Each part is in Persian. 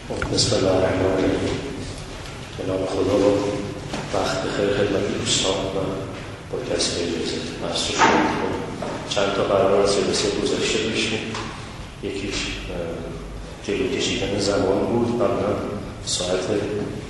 بسم الله الرحمن الرحیم. به نام خدا و وقت بخیر خدمت دوستان و با کسی اجازه مصروف شدیم. چند تا قرار از جلسه گذشته داشتیم. یکیش جلو کشیدن زمان بود. قبلا ساعت 5:30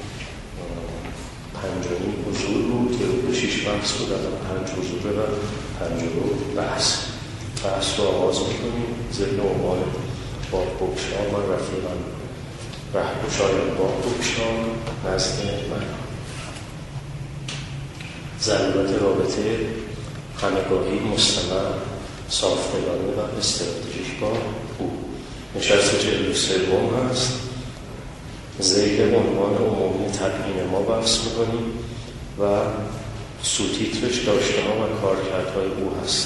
حضور بود، جلو 6 بحث بود، الان 5 حضور و 5 بحث رو آغاز میکنیم. ذکر عنوان با بکشان و رفیقان رهگشای با بکشان نزد من. ضرورت رابطه همگاهی مستمر، صافدلانه و استراتژیک با او. نشست 43 هست. ذیل عنوان عمومی تبیین ما بحث میکنیم و سوتیترش داشته‌ها و کارکردهای او هست.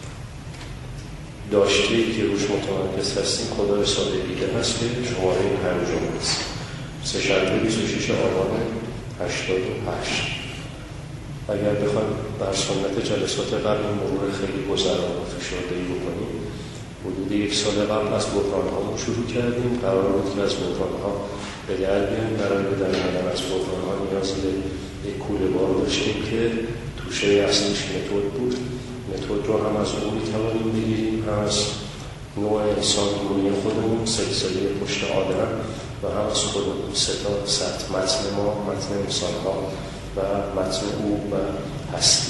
داشته‌ای که روش متمرکز هستیم خدای ساده دیده هست که شماره 5 است. سه‌شنبه 26 آبان 88. اگر بخوایم بر سنت جلسات قبل مرور خیلی گذران و فشرده‌ای بکنیم، حدود 1 سال قبل از بحران‌ها شروع کردیم. قرار بود که از بحران‌ها به در بیاییم. برای به در آمدن از بحران‌ها نیاز به یک کوله بار داشتیم که توشه اصلیش متد بود. متد رو هم از اون می‌توانیم بگیریم، هم از نوع انسان گونی خودمون، سلسله پشت آدم، و هم از خودمون. 3 تا سطح: متن ما، متن انسان‌ها و متن او و هستی.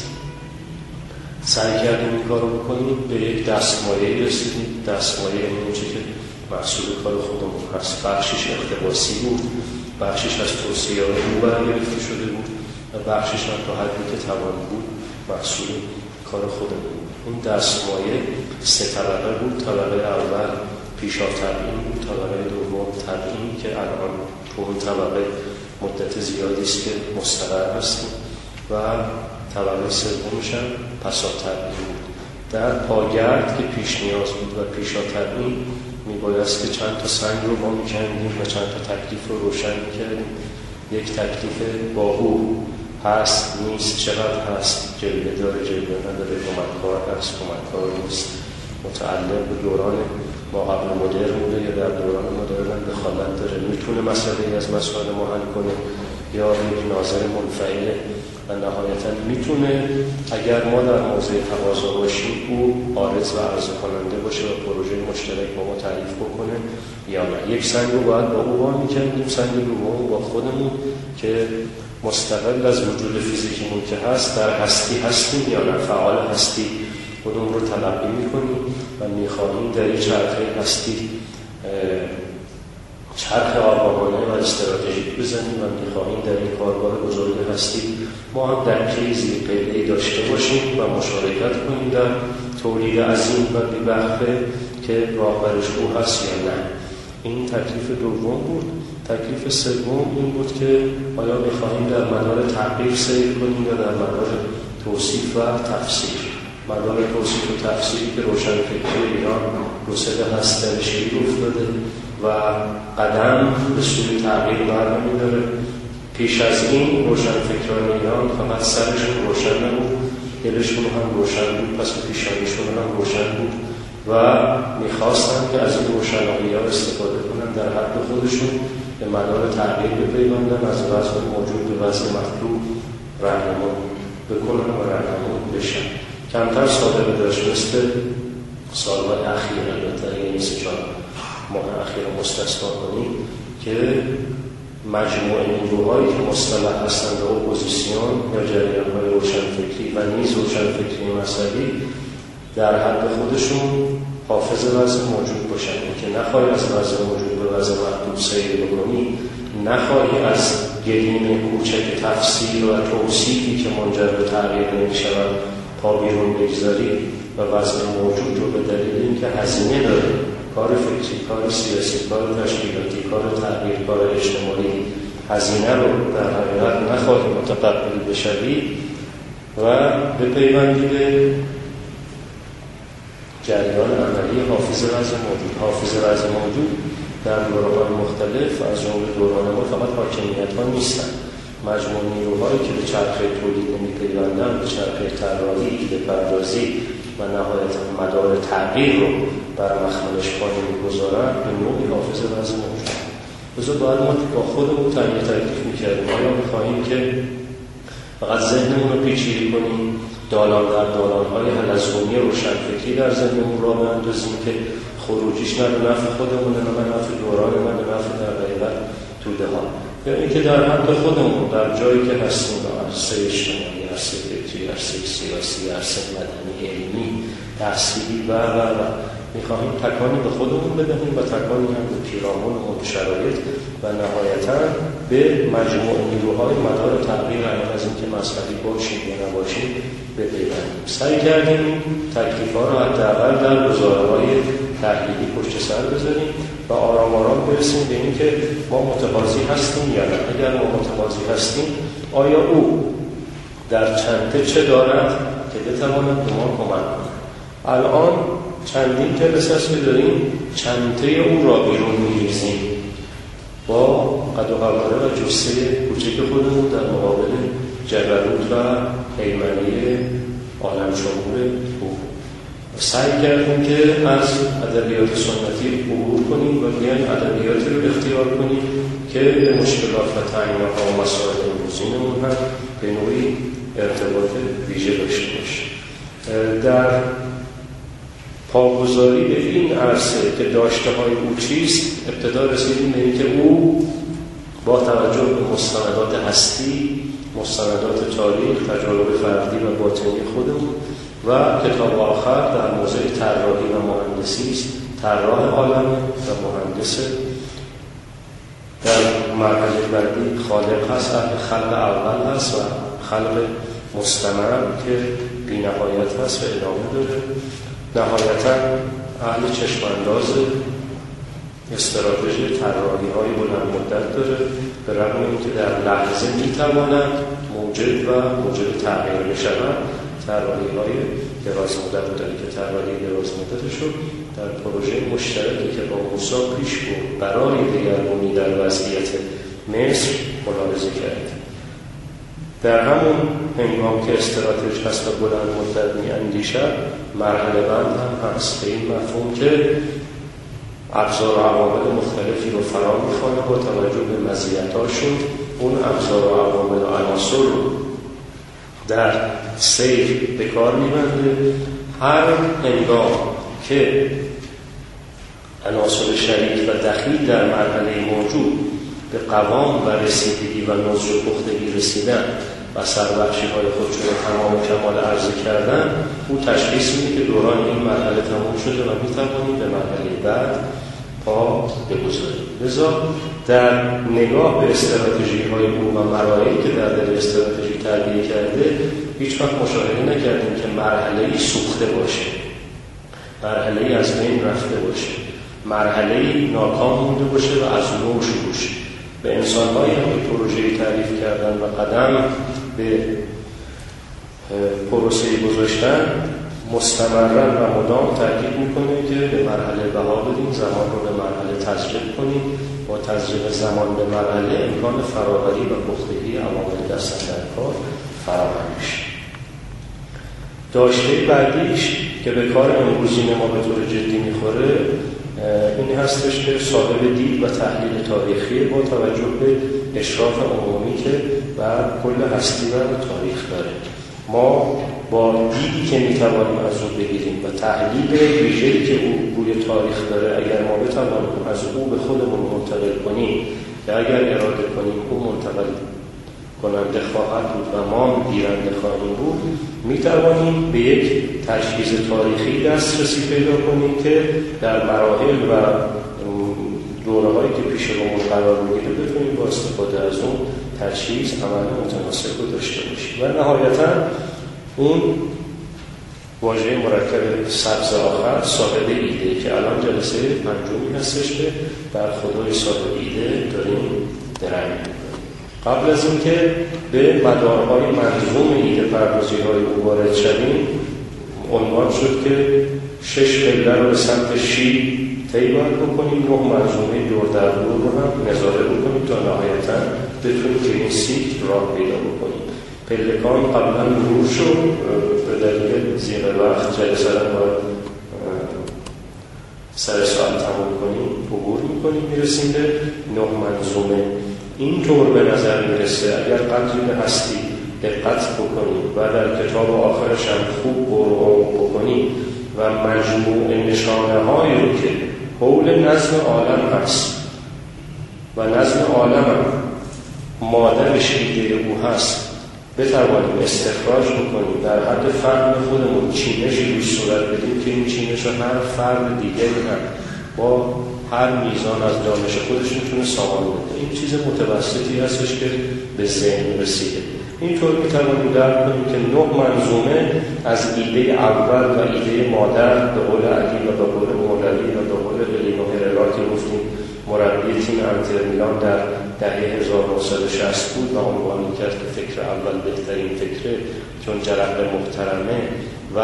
سعی کردیم این کار رو بکنیم. به یک دستمایه‌ای رسیدیم. دستمایه این چیزی که محصول کار خودمون هست. بخشش اقتباسی بود، بخشش از توصیه‌های او برگرفته شده بود و بخشش هم تا حدی که توان بود محصول کار خودمون. اون دستمایه 3 طبقه بود. طبقه اول پیشا تبیین بود، طبقه دوم تبیین که الان تو اون طبقه مدت زیادی است که مستقر هستیم و طبقه سومش هم پسا تبیین بود. در پاگرد که پیش نیاز بود و پیشا تبیین میبایست که چند تا سنگ رو ما میکندیم و چند تا تکلیف رو روشن میکردیم. یک تکلیف با او هست، نیست، چقدر هست، جلوه داره، جلوه نداره، کمککار هست، کمککار نیست، متعلق به دوران ما قبل مدرن بوده یا در دوران مدرن دخالت داره، میتونه مسئله از مسائل ما حل کنه یا یک ناظر منفعله و نهایتا میتونه اگر ما در موضع تقاضا باشیم او عارض و عرضه کننده باشه و پروژه مشترک با ما تعریف بکنه یا نه. یک سنگ رو باید با او وام می‌کردیم، سنگ دوم با خودمون که مستقل از وجود فیزیکیمون که هست در هستی هستیم یا نه، فعال هستی خودمون رو تلقی میکنیم و میخواهیم در این چرخه هستی چرخ آگاهانه و استراتژیک بزنیم و میخواهیم در این کارگاه بزرگ هستی ما هم دکه زیرقیده‌ای داشته باشیم و مشارکت کنیم در تولید عظیم و بی‌بهره که راهبرش او هست یا نه. این تکلیف دوم بود. تکلیف سوم این بود که آیا می‌خواهیم در مدار تحقیق سیر کنیم یا در مدار توصیف و تفسیر. مدار توصیف و تفسیری که روشنفکری ایران گسله هست در شیر افتاده و قدم به سوی تغییر برنمی‌داره. پیش از این روشنفکران ایران فقط سرشون روشن نبود، دلشون هم روشن بود، پس پیشانیشون هم روشن بود و میخواستن که از این روشنایی‌ها استفاده کنن در حد خودشون به مدار تغییر بپیوندن، از وضع موجود به وضع مطلوب راهنمایی بکنن و راهنمایی بشن. کمتر سابقه داشت مثل سالهای اخیر، البته یعنی 3-4 ماه اخیر مستثنا کنیم که مجموعه نیروهایی که مصطلح هستند به اپوزیسیون یا جریان‌های روشنفکری و نیز روشنفکری مذهبی در حد خودشون حافظ وضع موجود باشن، که نخواهی از وضع موجود به وضع محدود سیر بکنی، نخواهی از گلیم کوچک تفسیر و توصیفی که منجر به تغییر نمی‌شود پا بیرون بگذاری و وضع موجود رو به دلیل اینکه هزینه داره، کار فکری، کار سیاسی، کار تشکیلاتی، کار تغییر، کار اجتماعی، هزینه رو در حقیقت نخواهی متقبل بشوی و به پیوندی به جریان عملی حافظ وضع موجود. حافظ وضع موجود در دوران‌های مختلف از جمله دوران ما فقط حاکمیت‌ها نیستن. مجموع نیروهایی که به چرخه تولید نمی‌پیوندن، به چرخه طراحی، ایده‌پردازی و نهایتاً مدار تغییر رو بر مخملش پا نمی‌گذارن، به نوعی حافظ وضع موجود. بذار باید ما با خودمون تعیین تکلیف میکردیم آیا میخواهیم که فقط ذهنمون رو پیچیده کنیم، دالان در دالان‌های حلزونی روشنفکری در ذهنمون را بندازیم که خروجیش نه به نفع خودمونه نه به نفع دوران نه به نفع در حقیقت توده ها، یا اینکه در حد خودمون در جایی که هستیم عرصه اجتماعی، عرصه فکری، عرصه سیاسی، عرصه مدنی، علمی، تحصیلی و میخواهیم تکانی به خودمون بدهیم و تکانی هم به پیرامون و شرایط و نهایتاً به مجموع نیروهای مدار تغییر عین از اینکه مذهبی باشیم یا نباشیم بپیوندیم. سعی کردیم تکلیف‌ها را حداقل در گزاره‌های تحلیلی پشت سر بذاریم و آرام آرام برسیم به اینکه ما متقاضی هستیم یا نه. اگر ما متقاضی هستیم آیا او در چنته چه دارد که بتواند به ما کمک کند. الان چندین جلسه است که داریم چنته او را بیرون می‌ریزیم با قد و قواره و جثه کوچک خودمون در مقابل جبروت و حیمنی عالم شمول او. سعی کردیم که از ادبیات سنتی عبور کنیم و بیایم ادبیاتی رو اختیار کنیم که به مشکلات و تعیین‌ها و مسائل امروزینمون هم به نوعی ارتباط ویژه داشته باشه. در پاگذاری به این عرصه که داشته‌های او چیست، ابتدا رسیدیم به اینکه او با توجه به مستندات هستی، مستندات تاریخ، تجارب فردی و باطنی خودمون و کتاب آخر در موضوع طراحی و مهندسی است. طراح عالم و مهندس. در مرحله بعدی خالق هست، اهل خلق اول هست و خلق مستمر که بی‌نهایت هست و ادامه داره. نهایتاً اهل چشمانداز استراتژی طراحی‌های بلند مدت داره، به رغم اینکه در لحظه می‌تواند موجب و موجب تغییر بشود. طراحی‌های دراز مدت داره که طراحی دراز مدتش رو در پروژه مشترکی که با موسی پیش برد برای دگرگونی در وضعیت مصر ملاحظه کرد. در همون هنگام که استراتژی هست و بلند مدت می‌اندیشد، مرحله بند هم هست به این مفهوم که ابزار و عوامل مختلفی رو فرا می‌خوانه با توجه به مزیت‌هاشون اون ابزار و عوامل و عناصر رو در سیر به کار می‌بنده. هر هنگام که عناصر شریک و دخیل در مرحله موجود به قوام و رسیدگی و نضج و پختگی رسیدن و سربخشی‌های خودشون رو تمام و کمال عرضه کردن، او تشخیص میده که دوران این مرحله تمام شده و میتوانیم به مرحله بعد پا بگذاریم. لذا در نگاه به استراتژی‌های او و مراحلی که در دل استراتژی تربیه کرده، هیچ وقت مشاهده نکردیم که مرحله‌ای سوخته باشه، مرحله‌ای از بین رفته باشه، مرحله‌ای ناکام مونده باشه و از نو شروع شه. به انسان‌هایی هم که پروژه‌ای تعریف کردن و قدم به پروسه‌ای گذاشتن، مستمراً و مدام تاکید می‌کنه که به مرحله بها بدیم، زمان رو به مرحله تزریق کنیم. با تزریق زمان به مرحله امکان فراوری و پختگی عوامل دست در کار فراهم میشه. داشته بعدیش که به کار امروزین ما به طور جدی می‌خوره این هستش که صاحب دید و تحلیل تاریخی با توجه به اشراف عمومی که بر کل هستی و تاریخ داره. ما با دیدی که میتوانیم از او بگیریم و تحلیل ویژه‌ای که او روی تاریخ داره، اگر ما بتوانیم از او به خودمون منتقل کنیم یا اگر اراده کنیم او منتقل کننده خواهد بود و ما گیرنده خواهیم بود، میتوانیم به یک تشخیص تاریخی دسترسی پیدا کنیم که در مراحل و دوره‌هایی که پیش رومون قرار میگیره بتونیم با استفاده از اون تشخیص عمل متناسب رو داشته باشیم. و نهایتاً اون واژه مرکب سبز آخر صاحب ایده که الان جلسه پنجمی هستش که در خدای صاحب ایده داریم درنگ می‌کنیم. قبل از اینکه به مدارهای منظوم ایده پردازی‌های او وارد شدیم، عنوان شد که 6 قبله رو به سمت شی طی باید بکنیم، 9 منظومه دور در دور رو هم نظاره بکنیم تا نهایتاً بتونیم که این سیکل راه پیدا بکنیم. پلکان قبلا مرور شد، به دلیل زیر وقت جلسه رو باید سر ساعت تمام کنیم. عبور میکنیم میرسیم به 9 منظومه. اینطور به نظر میرسه اگر قدری به هستی دقت بکنیم و در کتاب آخرش هم خوب برو بکنیم و مجموع نشانه هایی رو که حول نظم عالم هست و نظم عالم هم مادرش ایده او هست بتوانیم استخراج بکنیم در حد فهم خودمون چینشی روش صورت بدیم که این چینش رو هر فرد دیگری هم با هر میزان از دانش خودش میتونه سامان بده. این چیز متوسطی هستش که به ذهن رسیده. اینطور میتوانیم درک کنیم که 9 منظومه از ایده اول و ایده مادر به قول علی و به قول مولوی و به قول بلینو هررا که گفتیم مربی تیم انتر میلان در دهه 1960 بود و عنوان کرد که فکر اول بهترین فکره چون جرقه محترمه و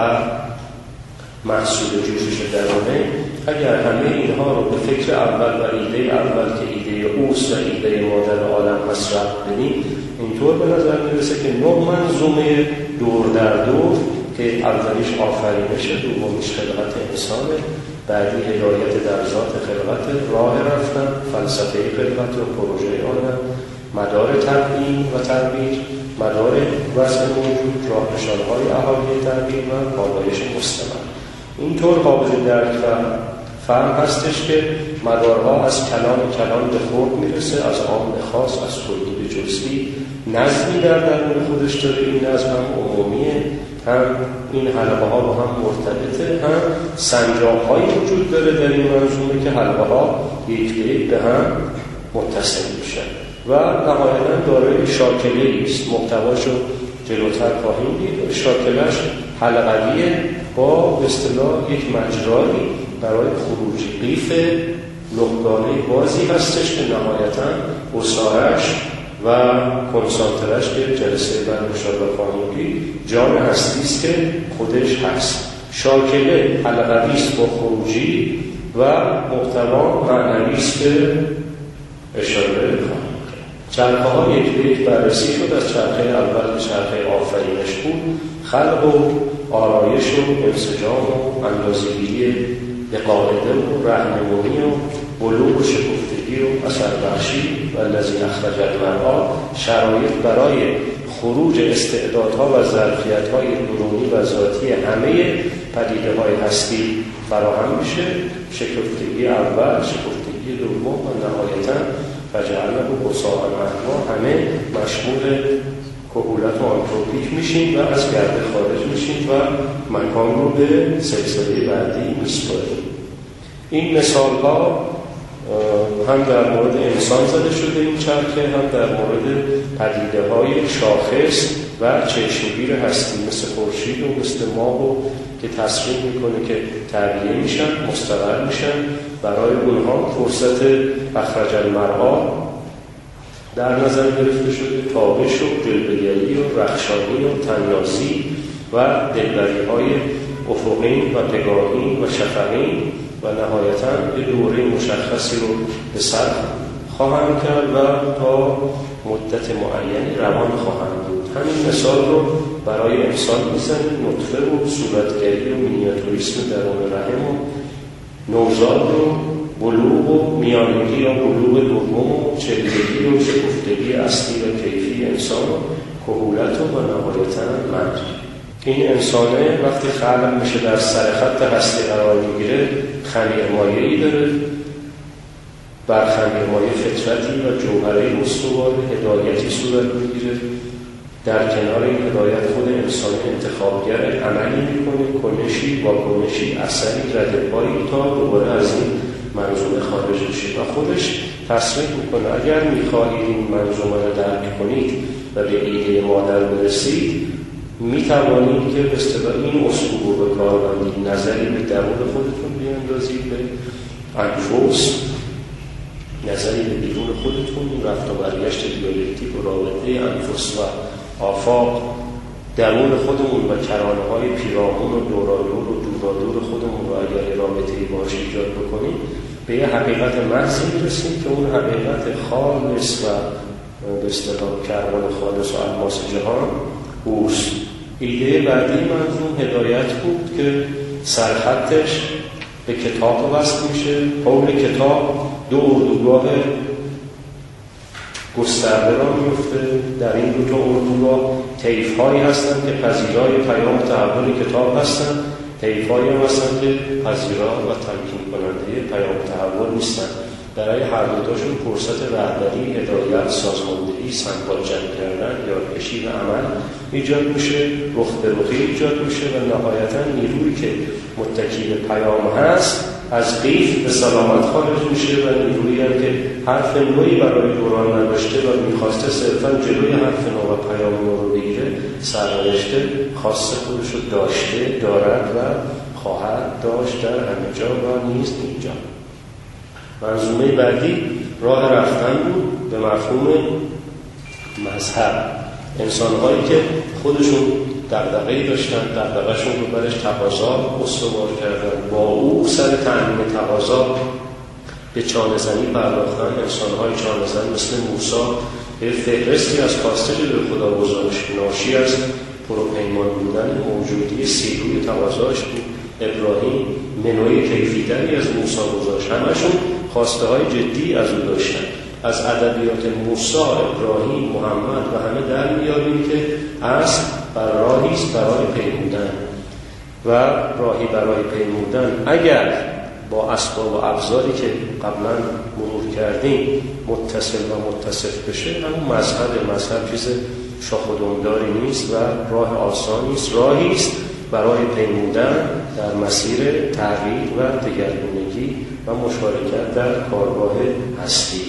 محصول جوشش درونه. اگر همه اینها رو به فکر اول و ایده اول که ایده اوست و ایده مادر عالم مصرف بدیم اینطور به نظر میرسه که 9 منظومه دور در دور که اولیش آفرینشه، دومیش خلقت انسانه، بعدی هدایت در ذات خلقت، راه رفتن، فلسفه خلقت و پروژه عالم، مدار تبیین و تدبیر، مدار وضع موجود، راهنشان‌های احالی تدبیر و پالایش مستمر. اینطور قابل درک و فهم هستش که مدارها از کلان به خرد میرسه، از عام به خاص، از کلی به جزئی، نظمی در درون خودش داره. این نظم هم عمومیه، هم این حلقه ها با هم مرتبطه، هم سنجاق هایی وجود داره در این منظومه که حلقه ها یک به یک به هم متصل میشن و نهایتاً دارای شاکله است. محتواش رو جلوتر خواهیم دید. شاکلش حلقویه با به اصطلاح یک مجرایی برای خروج قیف لقدانه بازی هستش که نهایتاً اسارش و کنسانترش که جلسه بعد انشاءالله خواهیم دید جان هستی است که خودش هست. شاکله حلقوی است با خروجی و محتوا معنوی است که اشاره خواهیم. چرخه ها یک به یک بررسی شد. از چرخه اول به چرخه آفرینش بود، خلق و آرایش و انسجام و اندازه‌گیری به قاعده و راهنمایی و بلوغ و شکفتگی و اثر بخشی و الذی اخرج المرعی، شرایط برای خروج استعدادها و ظرفیت‌های درونی و ذاتی همه پدیده‌های هستی فراهم میشه. شکفتگی اول، شکفتگی دوم و نهایتاً فجعلنه غثاء احوا، همه مشمول کهولت و آنتروپیک میشیم و از گرده خارج میشیم و مکان رو به سلسله بعدی میسپاریم. این مثال ها هم در مورد انسان زده شده این چرخه، هم در مورد پدیده های شاخص و چشمگیر هستی مثل خورشید و مثل ماه و که تصریح میکنه که تعبیه میشن، مستقر میشن. برای اونها فرصت اخرج المرعی در نظر گرفته شده، تابش و جلوه‌گری و رخشانی و طنازی و دلبری های افقین و پگاهین و شفقین و نهایتاً یه دوره مشخصی رو به سر خواهند کرد و تا مدت معینی روان خواهند بود. همین مثال رو برای انسان میزنه. نطفه و صورتگری و مینیاتوریسم درون رحم و نوزاد و بلوغ و میانگی یا بلوغ دوم و چهلگی و شکفتگی اصلی و کیفی انسان و کهولت و نهایتاً مرگ. این انسانه وقتی خلق میشه در سر خط هستی قرار میگیره، خمیرمایه‌ای داره، بر خمیرمایه فطرتی و جوهره استوار هدایتی صورت میگیره. در کنار این هدایت خود انسان انتخابگر عملی میکنه، کنشی، واکنشی، اثری، ردپایی تا دوباره از این منظومه خارج بشه و خودش تصریح میکنه اگر میخواهید این منظومه رو درک کنید و به ایده مادر برسید، میتوانید که به اصطلاح این اسلوب رو به کار ببرید، نظری به درون خودتون بیاندازید، به انفس، نظری به بیرون خودتون، رفت و برگشت دیالکتیک و رابطه انفس و آفاق درون خودمون و کرانه های پیرامون و دورادور و دورادور خودمون رو اگر رابطه‌ای باش ایجاد بکنیم به یه حقیقت محضی میرسیم که اون حقیقت خالص و به اصطلاح کربن خالص و الماس جهان اوست. ایده بعدی منظوم هدایت بود که سرخطش به کتاب وصل میشه. حول کتاب دو اردوگاه گسترده را میفته. در این دو تا اردوگاه طیف‌هایی هستند که پذیرای پیام تحول کتاب هستند، طیف‌هایی هم هستند که پذیرا و تمکین کننده پیام تحول نیستند. برای هر دوتاشون فرصت رهبری، هدایت، سازماندهی، سمبال جمع کردن، یادکشی و عمل ایجاد میشه، رخ به رخی ایجاد میشه و نهایتاً نیرویی که متکی به پیام هست از قیف به سلامت خارج میشه و نیرویی هم که حرف نوعی برای دوران نداشته و میخواسته صرفاً جلوی حرف نو و پیام نو رو بگیره، سرنوشته خاص خودش رو داشته، دارد و خواهد داشت در همه جا و نیز اینجا. منظومه بعدی راه رفتن بود به مفهوم مذهب. انسان‌هایی که خودشون دغدغه‌ای داشتن، دغدغه‌شون رو برش تقاضا استوار کردن، با او سر تأمین تقاضا به چانه‌زنی پرداختن. انسان‌های چانه‌زن مثل موسی به فهرستی از خواسته به خدا گذاشت، ناشی از پروپیمان بودن موجودی سیروی تقاضاش بود. ابراهیم منوی کیفیتری از موسی گذاشت. همشون خواسته های جدی از او داشتن. از ادبیات موسی، ابراهیم، محمد و همه در میاریم که اصل بر راهی است برای پیمودن و راهی برای پیمودن اگر با اسباب و ابزاری که قبلا مرور کردیم متصل و متصف بشه، همون مذهب چیز شاخ و دمداری نیست و راه آسانی است، راهی است برای پیمودن در مسیر تغییر و دگرگونگی و مشارکت در کارگاه هستی.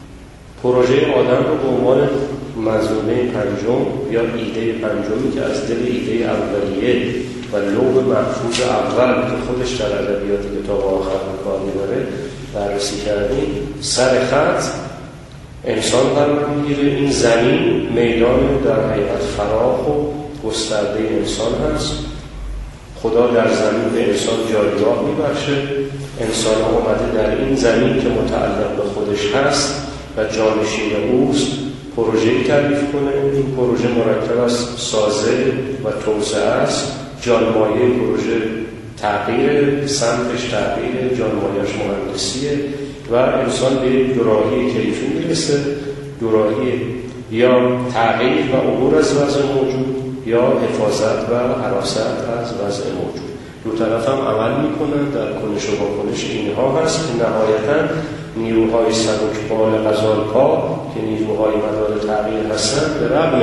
پروژه آدم رو به عنوان منظومه پنجم یا ایده پنجمی که از دل ایده اولیه و لوح محفوظ اول که خودش در ادبیات کتاب آخر به کار میبره بررسی کردیم. سر خط انسان قرار میگیره. این زمین میدان در حقیقت فراخ و گسترده انسان هست. خدا در زمین به انسان جایگاه میبخشه. انسان اومده در این زمین که متعلق به خودش هست و جانشین اوست پروژه‌ای تعریف کنه. این پروژه مرکب از سازه و توسعه است. جانمایه پروژه تغییر، سمتش تغییر، جانمایه‌اش مهندسیه و انسان به دوراهی کیفی میرسه، دوراهی یا تغییر و عبور از وضع موجود یا حفاظت و حراست از وضع موجود. دو طرف هم عمل میکنن، در کنش و واکنش اینها هست که نهایتاً نیروهای سبکبال غزال‌پا که نیروهای مدار تغییر هستند به رغم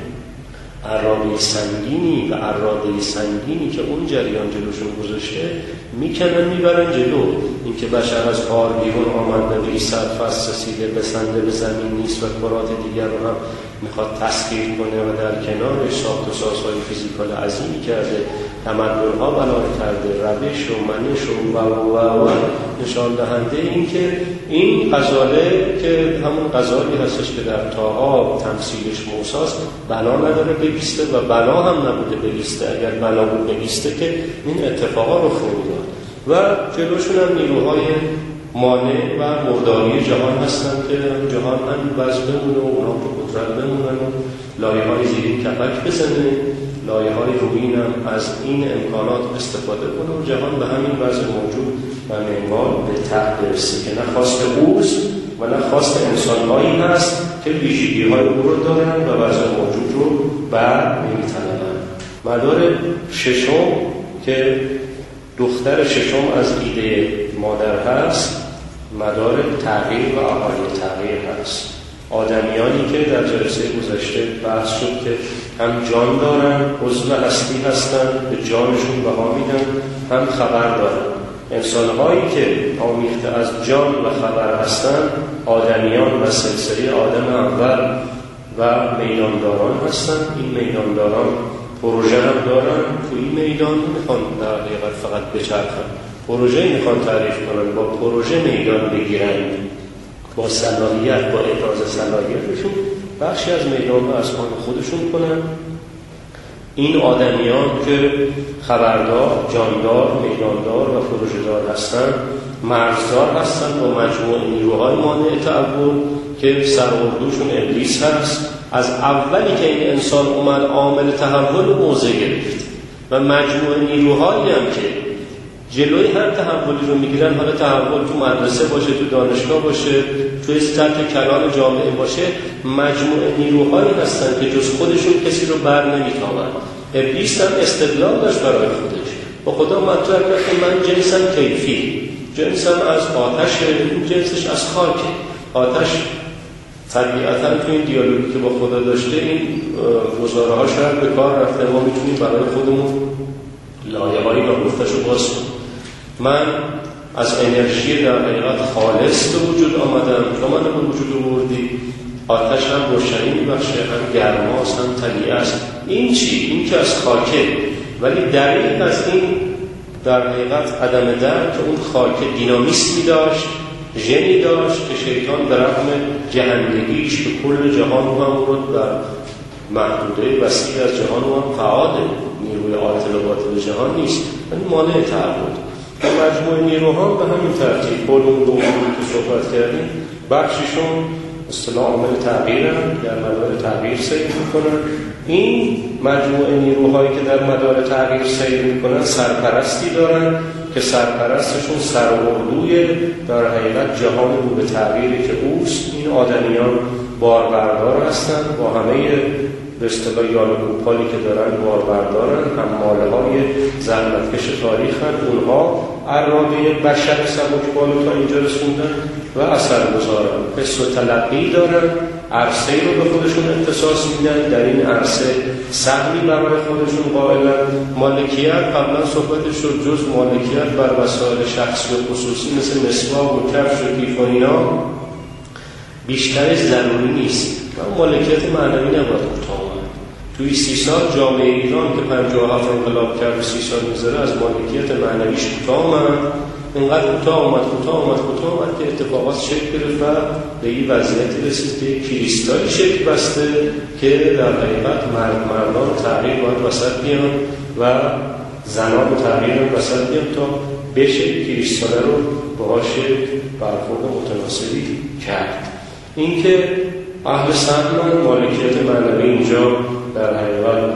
اراده سنگینی و اراده سنگینی که اون جریان جلوشون گذاشته میکنن میبرن جلو. اینکه بشر از غار بیرون آمد به 200 فصل رسیده، بسنده به زمین نیست و کرات دیگر رو هم میخواد تسخیر کنه و در کنارش ساخت و سازهای فیزیکال عظیمی کرده، تمدن‌ها بنا کرده، روش و منش و نشان دهنده این که این غزاله که همون غزالی هستش که در طاها تمثیلش موساست بنا نداره بگیسته و بنا هم نبوده بگیسته. اگر بنا بود بگیسته که این اتفاقا رو میداد و جلوشون هم نیروهای مانع و مرداری جهان هستند که جهان هم وضع بمونه و اونا به قدرت بمونن و لایه‌های زیرین کپک بزنه، لایه‌های روبین هم از این امکانات استفاده کنه و جهان به همین وضع موجود و منوال به ته برسه که نه خواست اوست و نه خواست انسان‌هایی هست که ویژگی‌های او رو دارن و وضع موجود رو بر نمی‌طلبن. مدار ششم که دختر ششم از ایده مادر هست، مدار تغییر و احالی تغییر هست. آدمیانی که در جلسه گذشته بحث شد که هم جان دارن، عضو هستی هستن، به جانشون بها میدن، هم خبر دارن. انسان‌هایی که آمیخته از جان و خبر هستن آدمیان و سلسله آدم اول و میدانداران هستن. این میدانداران پروژه هم دارن، توی میدان میخوان در حقیقت فقط بچرخن، پروژه میخوان تعریف کنن، با پروژه میدان بگیرن، با صلاحیت، با ابراز صلاحیتشون بخشی از میدان رو از آن خودشون کنن. این آدمیان که خبردار، جاندار، میداندار و پروژه‌دار هستن، مرزدار هستن با مجموع نیروهای مانع تحول که سرقردوشون ابلیس هست. از اولی که این انسان اومد عامل تحول موضع گرفت و مجموع نیروهایی هم که جلوی هر تحولی رو میگیرن، حالا تحول تو مدرسه باشه، تو دانشگاه باشه، توی سطح کلان جامعه باشه، مجموعه نیروهایی هستن که جز خودشون کسی رو بر نمیتابند. ابلیس هم استدلال داشت برای خودش، با خدا مطرح کرد که من جنسم کیفی، جنسم از آتش، این جنسش از خاکه. آتش طبیعتا تو این دیالوگی که با خدا داشته این گزاره ها شاید به کار رفته، ما میتونیم برای خودمون لایه هایی نگفتش رو باز کنیم. من از انرژی در حقیقت خالص به وجود آمدم، تو من به وجود آوردی. آتش هم روشنی میبخشه، هم گرماست، هم طلیعه است. این چی؟ این که از خاکه، ولی دلیل از این در حقیقت عدم درک که اون خاک دینامیسمی داشت، ژنی داشت که شیطان در رغم جهندگیش به کل جهان هم در محدوده وسیع از جهان هم فعاله، نیروی عاطل و باطل جهان نیست، ولی مانع تعبد. و مجموعه نیروها به همین ترتیب کل اون دومونی که صحبت کردیم بخششون اصطلاح عامل تغییرن، در مدار تغییر سیر میکنن. این مجموعه نیروهایی که در مدار تغییر سیر میکنن سرپرستی دارن که سرپرستشون سراوردوی در حقیقت جهان رو به تغییری که اوست. این آدمیان باربردار هستن، با همه به اصطلاح یال و کوپالی که دارن باربردارن، حماله های زحمتکش تاریخن. اونها عرابه بشر سبکبالو تا اینجا رسوندن و اثرگذارن، حس و تلقی دارن، عرصه رو به خودشون اختصاص میدن، در این عرصه سهمی برای خودشون قائلن. مالکیت قبلا صحبتش شد، جز مالکیت بر وسایل شخصی و خصوصی مثل مسواک و کفش و کیف و اینا بیشترش ضروری نیست و مالکیت معنوی نباید کوتاه اومد. توی 30 سال جامعه ایران که 57 انقلاب کرد و 30 سال میذاره از مالکیت معنویش کوتاه اومد، اینقدر کوتاه اومد که اتفاقات شکل گرفت و به این وضعیتی رسید که کلیستایی شکل بسته که در حقیقت مردان تغییر باید وسط بیان و زنان تغییر وسط بیان تا بشه کلیستا رو باهاش برخورد متناسبی کرد. اینکه اهل سهمن مالکیت معنوی اینجا در حقیقت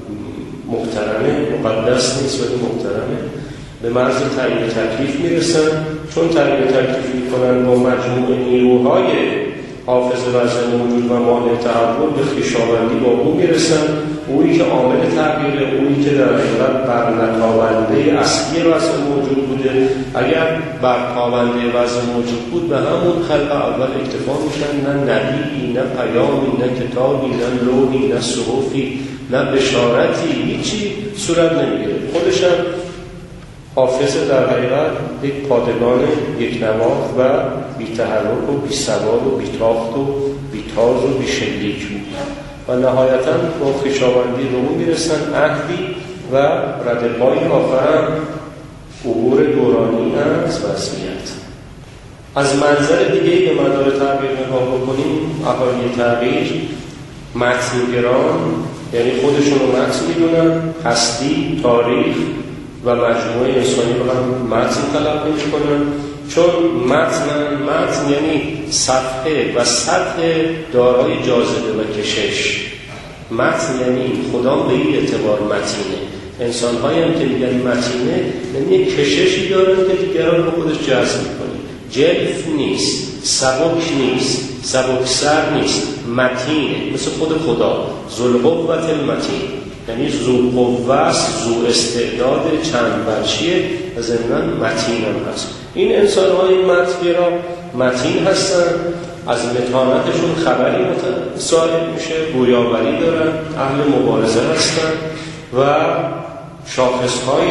محترمه، مقدس نیست ولی محترمه، به مرز تعیین تکلیف میرسن. چون تعیین تکلیف میکنن با مجموع نیروهای حافظ وضع موجود و مانع تحول به خویشاوندی با او میرسن. اویی که عامل تغییره، اویی که در حقیقت برنتابنده اصلی وضع موجود بوده. اگر برتابنده وضع موجود بود به همون خلق اول اکتفا میشن، نه نبی، نه پیامی، نه کتابی، نه لوحی، نه صحفی، نه بشارتی، هیچی صورت نمیگیره. خودشم حافظ در حقیقت یک پادگان یک نواخت و بی تحرک و بی سواد و بی تاخت و بی تاز و بی شلیک بود و نهایتاً با خویشاوندی به اون میرسن. عهدی و ردپای آخرم عبور دورانی از وضعیت. از منظر دیگه به مدار تغییر نگاه بکنیم، اهالی تغییر متنگران، یعنی خودشون رو متن میدونن، هستی، تاریخ و مجموعه انسانی رو هم متن تلقی میکنن. چون متن یعنی صفحه و سطح دارای جاذبه و کشش. متن یعنی خدا به این اعتبار متینه. انسان هایی هم که میگن متینه یعنی کششی دارن که دیگران رو خودش جذب میکنه. جلف نیست، سبک نیست، سبک سر نیست، متینه، مثل خود خدا. ذوالقوة المتین، یعنی ذو قوه است، ذو استعداد، چند بچیه و ضمناً متین هم هست. این انسان های متنگرا متین هستن، از متانتشون خبری صادر میشه، گویاوری دارن، اهل مبارزه هستن و شاخصهای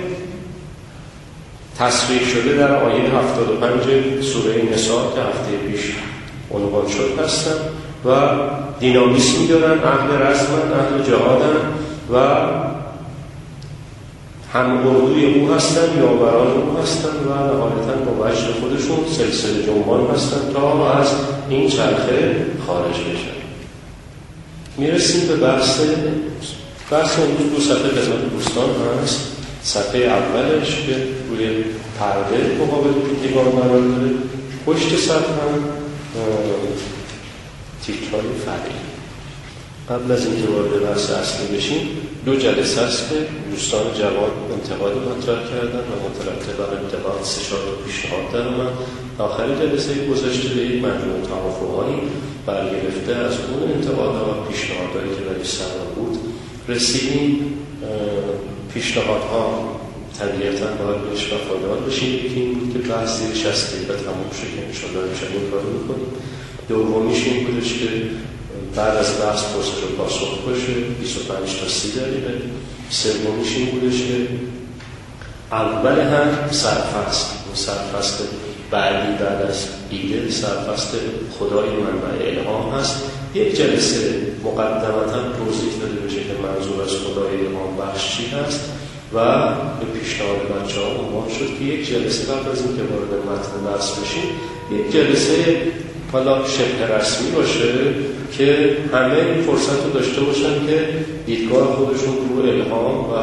تصویر شده در آیه 75 سوره نساء که هفته پیش عنوان شد هستن و دینامیسمی دارن، اهل رزمن، اهل جهادن و هم اردوی او هستن، یاوران او هستن و نهایتاً با وجد خودشون سلسله جنبان هستن تا از این چرخه خارج بشن. میرسیم به بحث امروز. 2 صفحه خدمت دوستان هست. صفحه اولش که روی پرده مقابل دیوار قرار داره، پشت صفحه هم تیک‌های فرعی. قبل از اینکه وارد بحث اصلی بشیم 2 جلسه است که دوستان جوان انتقاد مطرح کردن و مترتب بر انتقاد 3-4 پیشنهاد در اومد. آخرین جلسه گذشته به یک مجموعه توافقایی برگرفته از اون انتقادها و پیشنهادهایی که برای سر بود رسیدیم. پیشنهادها طبیعتاً باید بهش وفادار بشیم. یکی این بود که بحث زیر 60 دقیقه تموم شد که انشاءالله امشب این کار میکنیم. دومیش این بودش که بعد از بحث پرسش و پاسخ باشه 25 تا 30 دقیقه. سومیش این بودش که اول هم سرفصل، اون سرفصل بعدی بعد از ایده سرفصل خدای منبع الهام هست، یک جلسه مقدمتا توضیح داده بشه که منظور از خدای الهام بخش چی هست و به پیشنهاد بچه‌ها عنوان شد که یک جلسه قبل از اینکه وارد متن بحث بشیم یک جلسه حالا شبه رسمی باشه که همه این فرصت رو داشته باشن که دیدگاه خودشون رو الهام و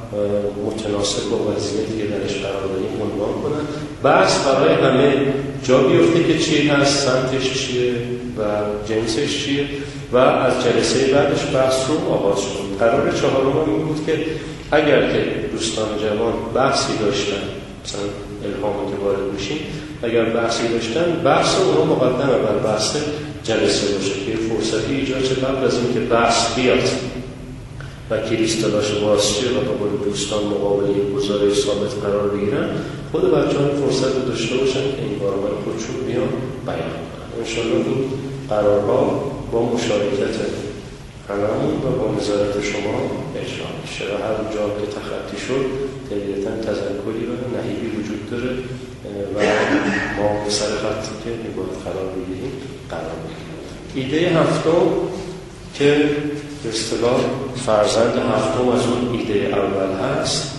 متناسب با وضعیتی که درش قرار داریم عنوان کنن. بحث برای همه جا بیفته که چی هست، سمتش چیه و جنسش چیه و از جلسه بعدش بحث رو آغاز کنیم. قرار چهارم این بود که اگر که دوستان جوان بحثی داشتن، مثلا الهامی که وارد میشیم، اگر بحثی داشتن بحث اونها مقدمه بر بحث جلسه باشه که فرصتی ایجاد شه قبل از اینکه بحث بیاد و کریستالاش واسطه و با دوستان مقابل یک گزاره ثابت قرار بگیرن، خود بچه‌ها فرصت رو داشته باشن که این کارها رو خودشون بیان بیان کنن. انشالله این قرارها با مشارکت هممون و با نظارت شما اجرا میشه و هر جا که تخطی شد طبیعتاً تذکری و نهیبی وجود داره و ما به سر خطی که میباید قرار بگیریم قرار بگیریم. ایده هفتم که به اصطلاح فرزند هفتم از اون ایده اول هست،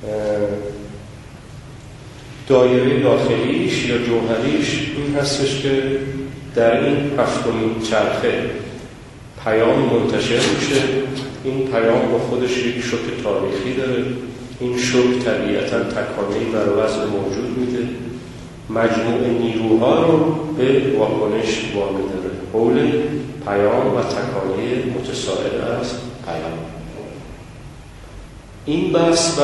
دایره داخلیش یا جوهریش این هستش که در این هفتمین چرخه پیام منتشر میشه. این پیام با خودش یک شوک تاریخی داره. این شوک طبیعتاً تکانه‌ای بر وضع موجود میده، مجموع نیروها رو به واکنش وامی داره. حول پیام و تکانه متساعد از پیام. این بحث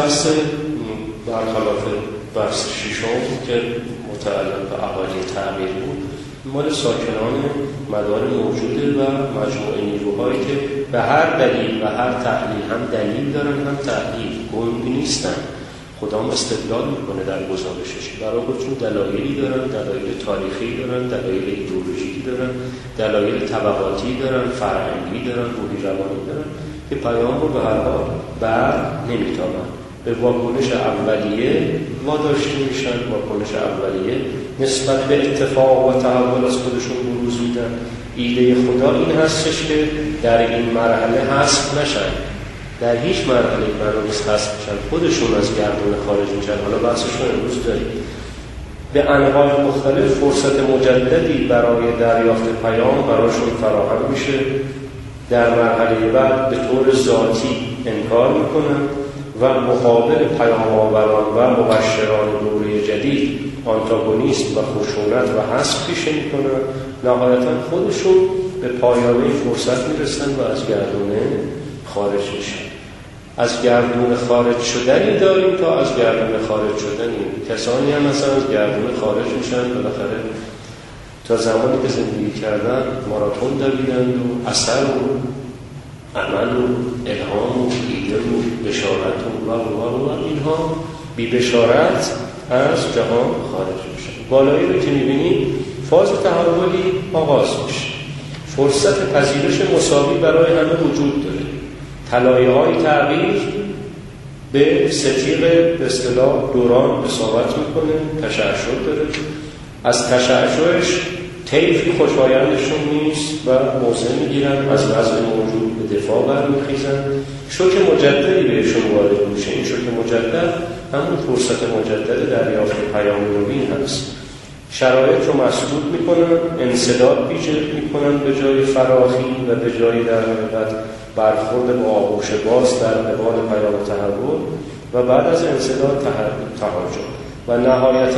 برخلاف بحث ششم که متعلق به اهالی تعمیر بود، مال ساکنان مدار موجوده و مجموع نیروهایی که به هر دلیل و هر تحلیل هم دلیل دارن هم تحلیل گنگ نیستن. خدام استدلال میکنه در گزارشش، برای خودشون دلایلی دارن، دلایل تاریخی دارن، دلایل ایدئولوژیکی دارن، دلایل طبقاتی دارن، فرهنگی دارن، روحی روانی دارن که پیام رو به هر حال بر نمیتابن. به واکنش اولیه واداشته میشن. واکنش اولیه نسبت به اتفاق و تحول از خودشون بروز میدن. ایده خدا این هستش که در این مرحله حذف نشن، در هیچ مرحله قرار نیست حذف بشن، خودشون از گردون خارج میشن. حالا بحثشون امروز داریم. به انواع مختلف فرصت مجددی برای دریافت پیام براشون فراهم میشه. در مرحله بعد به طور ذاتی انکار میکنن و مقابل پیام آوران و مبشران دوره جدید آنتاگونیسم و خشونت و حذف پیشه میکنن. نهایتا خودشون به پایانه فرصت میرسن و از گردونه خارج میشن. از گردونه خارج شدنی داریم تا از گردونه خارج شدنی. کسانی هم مثلا از گردونه خارج میشن بالاخره تا زمانی که زندگی کردن ماراتون دویدند و اثر و عمل و الهام و ایده و بشارت و اینها بی بشارت از جهان خارج میشن. بالایی رو که میبینید فاز تحولی آغاز میشه. فرصت پذیرش مساوی برای همه وجود داره. تلایه‌های تغییر به ستیغ به اصطلاح دوران اصابت میکنه، تشعشع داره. از تشعشعش طیفی خوشایندشون نیست و موضع میگیرن، از وضع موجود به دفاع برمیخیزن. شوک مجددی بهشون وارد میشه. این شوک مجدد همون فرصت مجدد دریافت پیام نوین هست. شرایط رو مسدود میکنن، انسداد ایجاد میکنن به جای فراخی و به جای در حقیقت برخورد با آغوش باز در قبال پیام تحول و بعد از انسداد تهاجم و نهایتا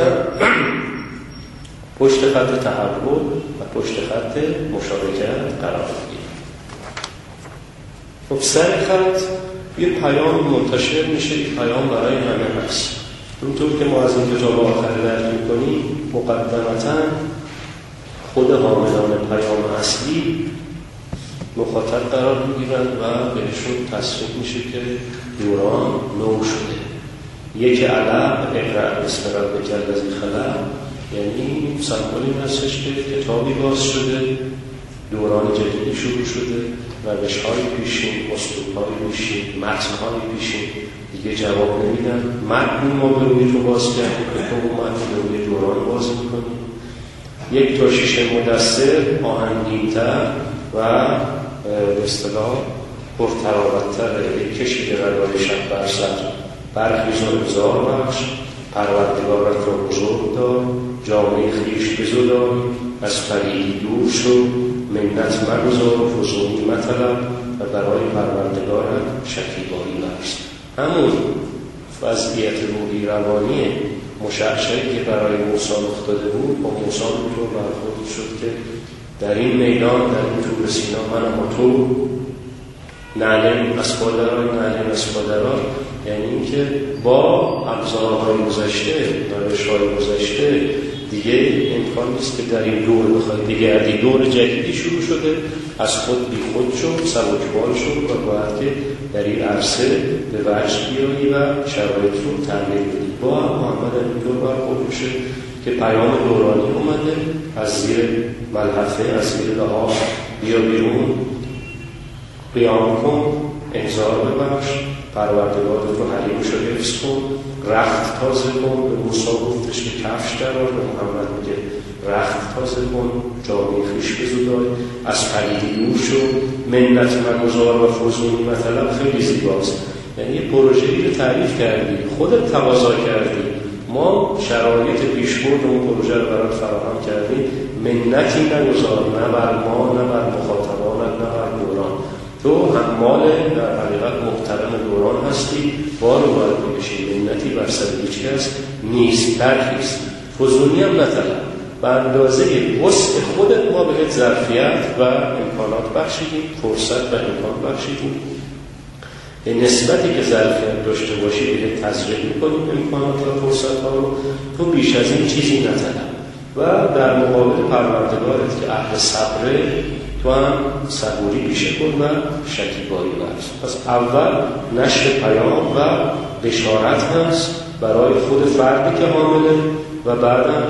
پشت خط تحول و پشت خط مشارکت قرار میگیره. خب سر خط یه پیام منتشر میشه، این پیام برای همه هست. اونطور که ما از این کتاب آخر درک میکنیم، مقدمتاً خود حاملان پیام اصلی مخاطب قرار میگیرن و بهشون تصریح میشه که دوران نو شده. یک علم اقرأ باسم ربک الذی خلق، یعنی سمبولی هستش که کتابی باز شده، دوران جدیدی شروع شده، روش‌های پیشین، اسلوب‌های پیشین، متن‌های پیشین دیگه جواب نمیدن. متن ما به روی تو باز کردیم که تو متن به روی دوران باز میکنیم. یک تا شیشه مدثر آهنگین‌تر و به اصطلاح پرتراوت‌تر، یک کشید رگای شب بر سر برخیز و ابزار بخش، پروردگارت را بزرگ دار، جامعه خویش بزدای، از فریدی دور شو، منت مگذار و فزونی مطلب و برای پروردگارت شکیبایی ورز. همون وضعیت روحی روانی مشعشعی که برای موسی افتاده بود با موسی رو برخورد شد که در این میدان، در این طور سینا من و تو نعلم اسپادران، یعنی اینکه با ابزارهای گذشته، روش‌های گذشته دیگه امکان نیست که در این دور بخواهی بگردی. دور جدیدی شروع شده، از خود بی خود شد، سبکبال شد و باید که در این عرصه به وجه بیایی و شرایط رو تغییر بدی. با محمد اینطور برخورد میشه که پیام دورانی اومده، از زیر ملحفه، از زیر لحاف بیا بیرون، قیام کن، انذار ببخش، پروردگارت رو حریمش رو حفظ کن، رخت تازه کن. به موسی گفتش که کفش درار، به محمد میگه رخت تازه کن، جامعه خویش بزدای، از پلیدی دور شو، منت مگذار و فزونی مطلب. خیلی زیباست، یعنی یه پروژه‌ای رو تعریف کردی، خودت تقاضا کردی، ما شرایط پیشبرد اون پروژه رو برات فراهم کردیم، منتی نگذار، نه بر ما، نه بر مخاطبانت، نه بر دوران. تو حمال در حقیقت محترم دوران هستی، بار رو باید بکشی، منتی بر سر هیچ کس نیست، ترکیست، فزونی هم نطلب. به اندازه وسع خودت ما بهت ظرفیت و امکانات بخشیدیم، فرصت و امکان بخشیدیم. به نسبتی که ظرفیت داشته باشی بهت تزریق میکنیم امکانات و فرصت ها رو، تو بیش از این چیزی نطلب. و در مقابل پروردگارت که اهل صبره، تو هم صبوری پیشه کن و شکیبایی ورز. پس اول نشر پیام و بشارت هست برای خود فردی که حامله و بعدم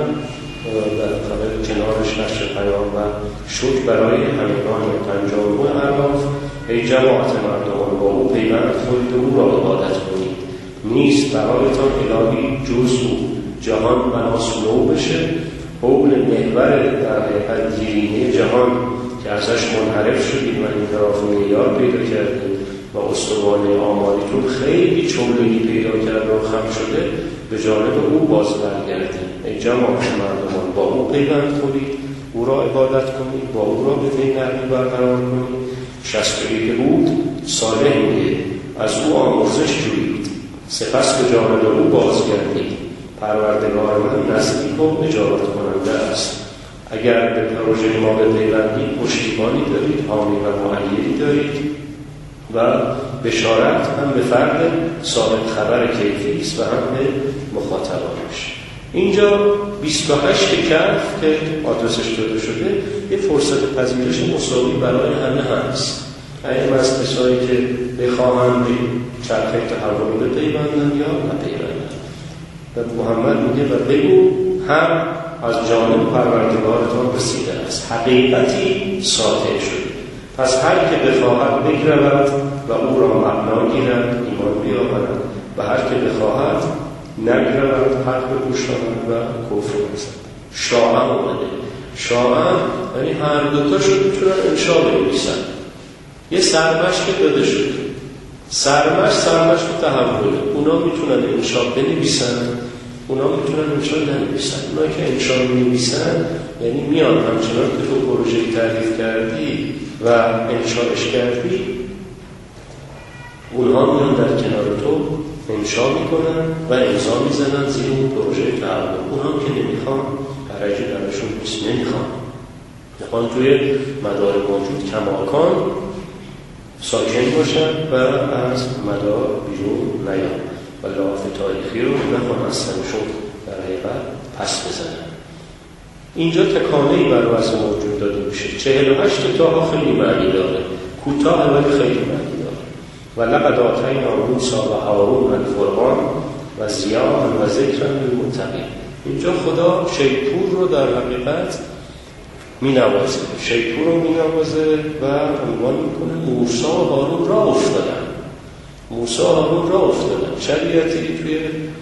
در کنارش نشر پیام و شکر برای همگان پنجاه الاف. ای جماعت مردمان، با او پیوند خورید و او را عبادت کنید. نیست برایتان الهی جز او. جهان بناس نو بشه، حول محور در حقیقت دیرینه جهان که ازش منحرف شدید و انحراف معیار پیدا کردید و استوانه آماریتون خیلی چولگی پیدا کرده و خم شده، به جانب او باز برگردید. ای جماعت مردمان، با او پیوند خورید، او را عبادت کنید، با او را به پی نرمی برقرار کنید. 61 بود صالح میگه از او آمرزش جویید، سپس به جانب او بازگردید. پروردگار من نزدیک و اجابت کننده است. اگر به پروژه ما بپیوندید، پشتیبانی دارید، حامی و معیدی دارید و بشارت هم به فرد صاحب خبر کیفی است و هم به مخاطبانش. اینجا 28 کف که آدرسش داده شده یه فرصت پذیرش مساوی برای همه هست. این از کسایی که بخواهند به چرخه تحول بپیوندن یا نپیوندن. و محمد میگه و بگو هم از جانب پروردگارتان رسیده است، حقیقتی ساطع شده. پس هر که بخواهد بگرود و او را مبنا گیرد، ایمان بیاورد، و هر که بخواهد نگرود، حق بپوشاند و کفر بزند. شاعم اومده. شاعم یعنی هر دوتاشو میتونن انشا بنویسن. یه سرمشق داده شده، سرمشق تحوله. اونا میتونن انشا بنویسن، اونا میتونن انشا ننویسن. اونا که انشا بنویسن یعنی میان همچنان که تو پروژه‌ای تعریف کردی و انشاش کردی، اونها میان در کنار تو انشا میکنن و امضا میزنن زیر اون پروژه تعهد. اونها که نمیخوان، درجه درشون نیست، نمیخوان توی مدارک موجود کماکان ساکن باشن و از مدار بیرون نیان و لاف تاریخی رو نخوان از سرشون در حقیقت پس بزنن. اینجا تکانه‌ای بر وضع موجود داده میشه. 48 تا خیلی معنی داره، کوتاه ولی خیلی معنی داره. و لقد آتینا موسی و هارون الفرقان و ضیاء و ذکر للمتقین. اینجا خدا شیپور رو در حقیقت مینوازه، شیپور رو مینوازه و عنوان میکنه موسی و هارون راه افتادن. موسی و هارون راه افتادن. شریعتی توی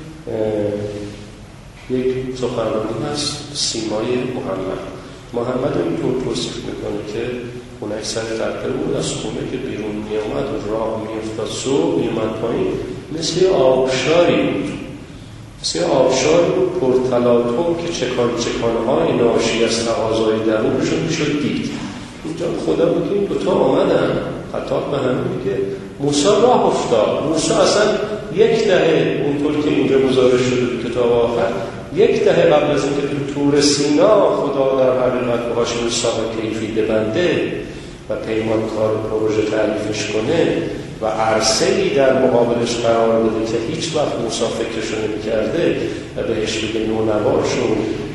یک سخنرانی هست سیمای محمد رو اینطور توصیف میکنه که خونه‌اش سر تپه بود، از خونه که بیرون میامد و راه میافتاد صبح میامد پایین مثل آبشاری بود، مثل آبشاری بود پرتلاطم که چکانهای ناشی از تقاضای درونشون میشد دید. اینجا خدا میگه این دوتا آمدن، خطاب به همین میگه موسی راه افتاد. موسی اصلا 10 دهه اونطور که اینجا گزارش شده تو کتاب آخر 10 دهه قبل از اینکه تو طور سینا خدا در حقیقت باهاش میثاق کیفی ببنده و پیمانکار پروژه تعریفش کنه و عرصه‌ای در مقابلش قرار بده که هیچ وقت موسی فکرشو نمی‌کرده و بهش بگه نونواشو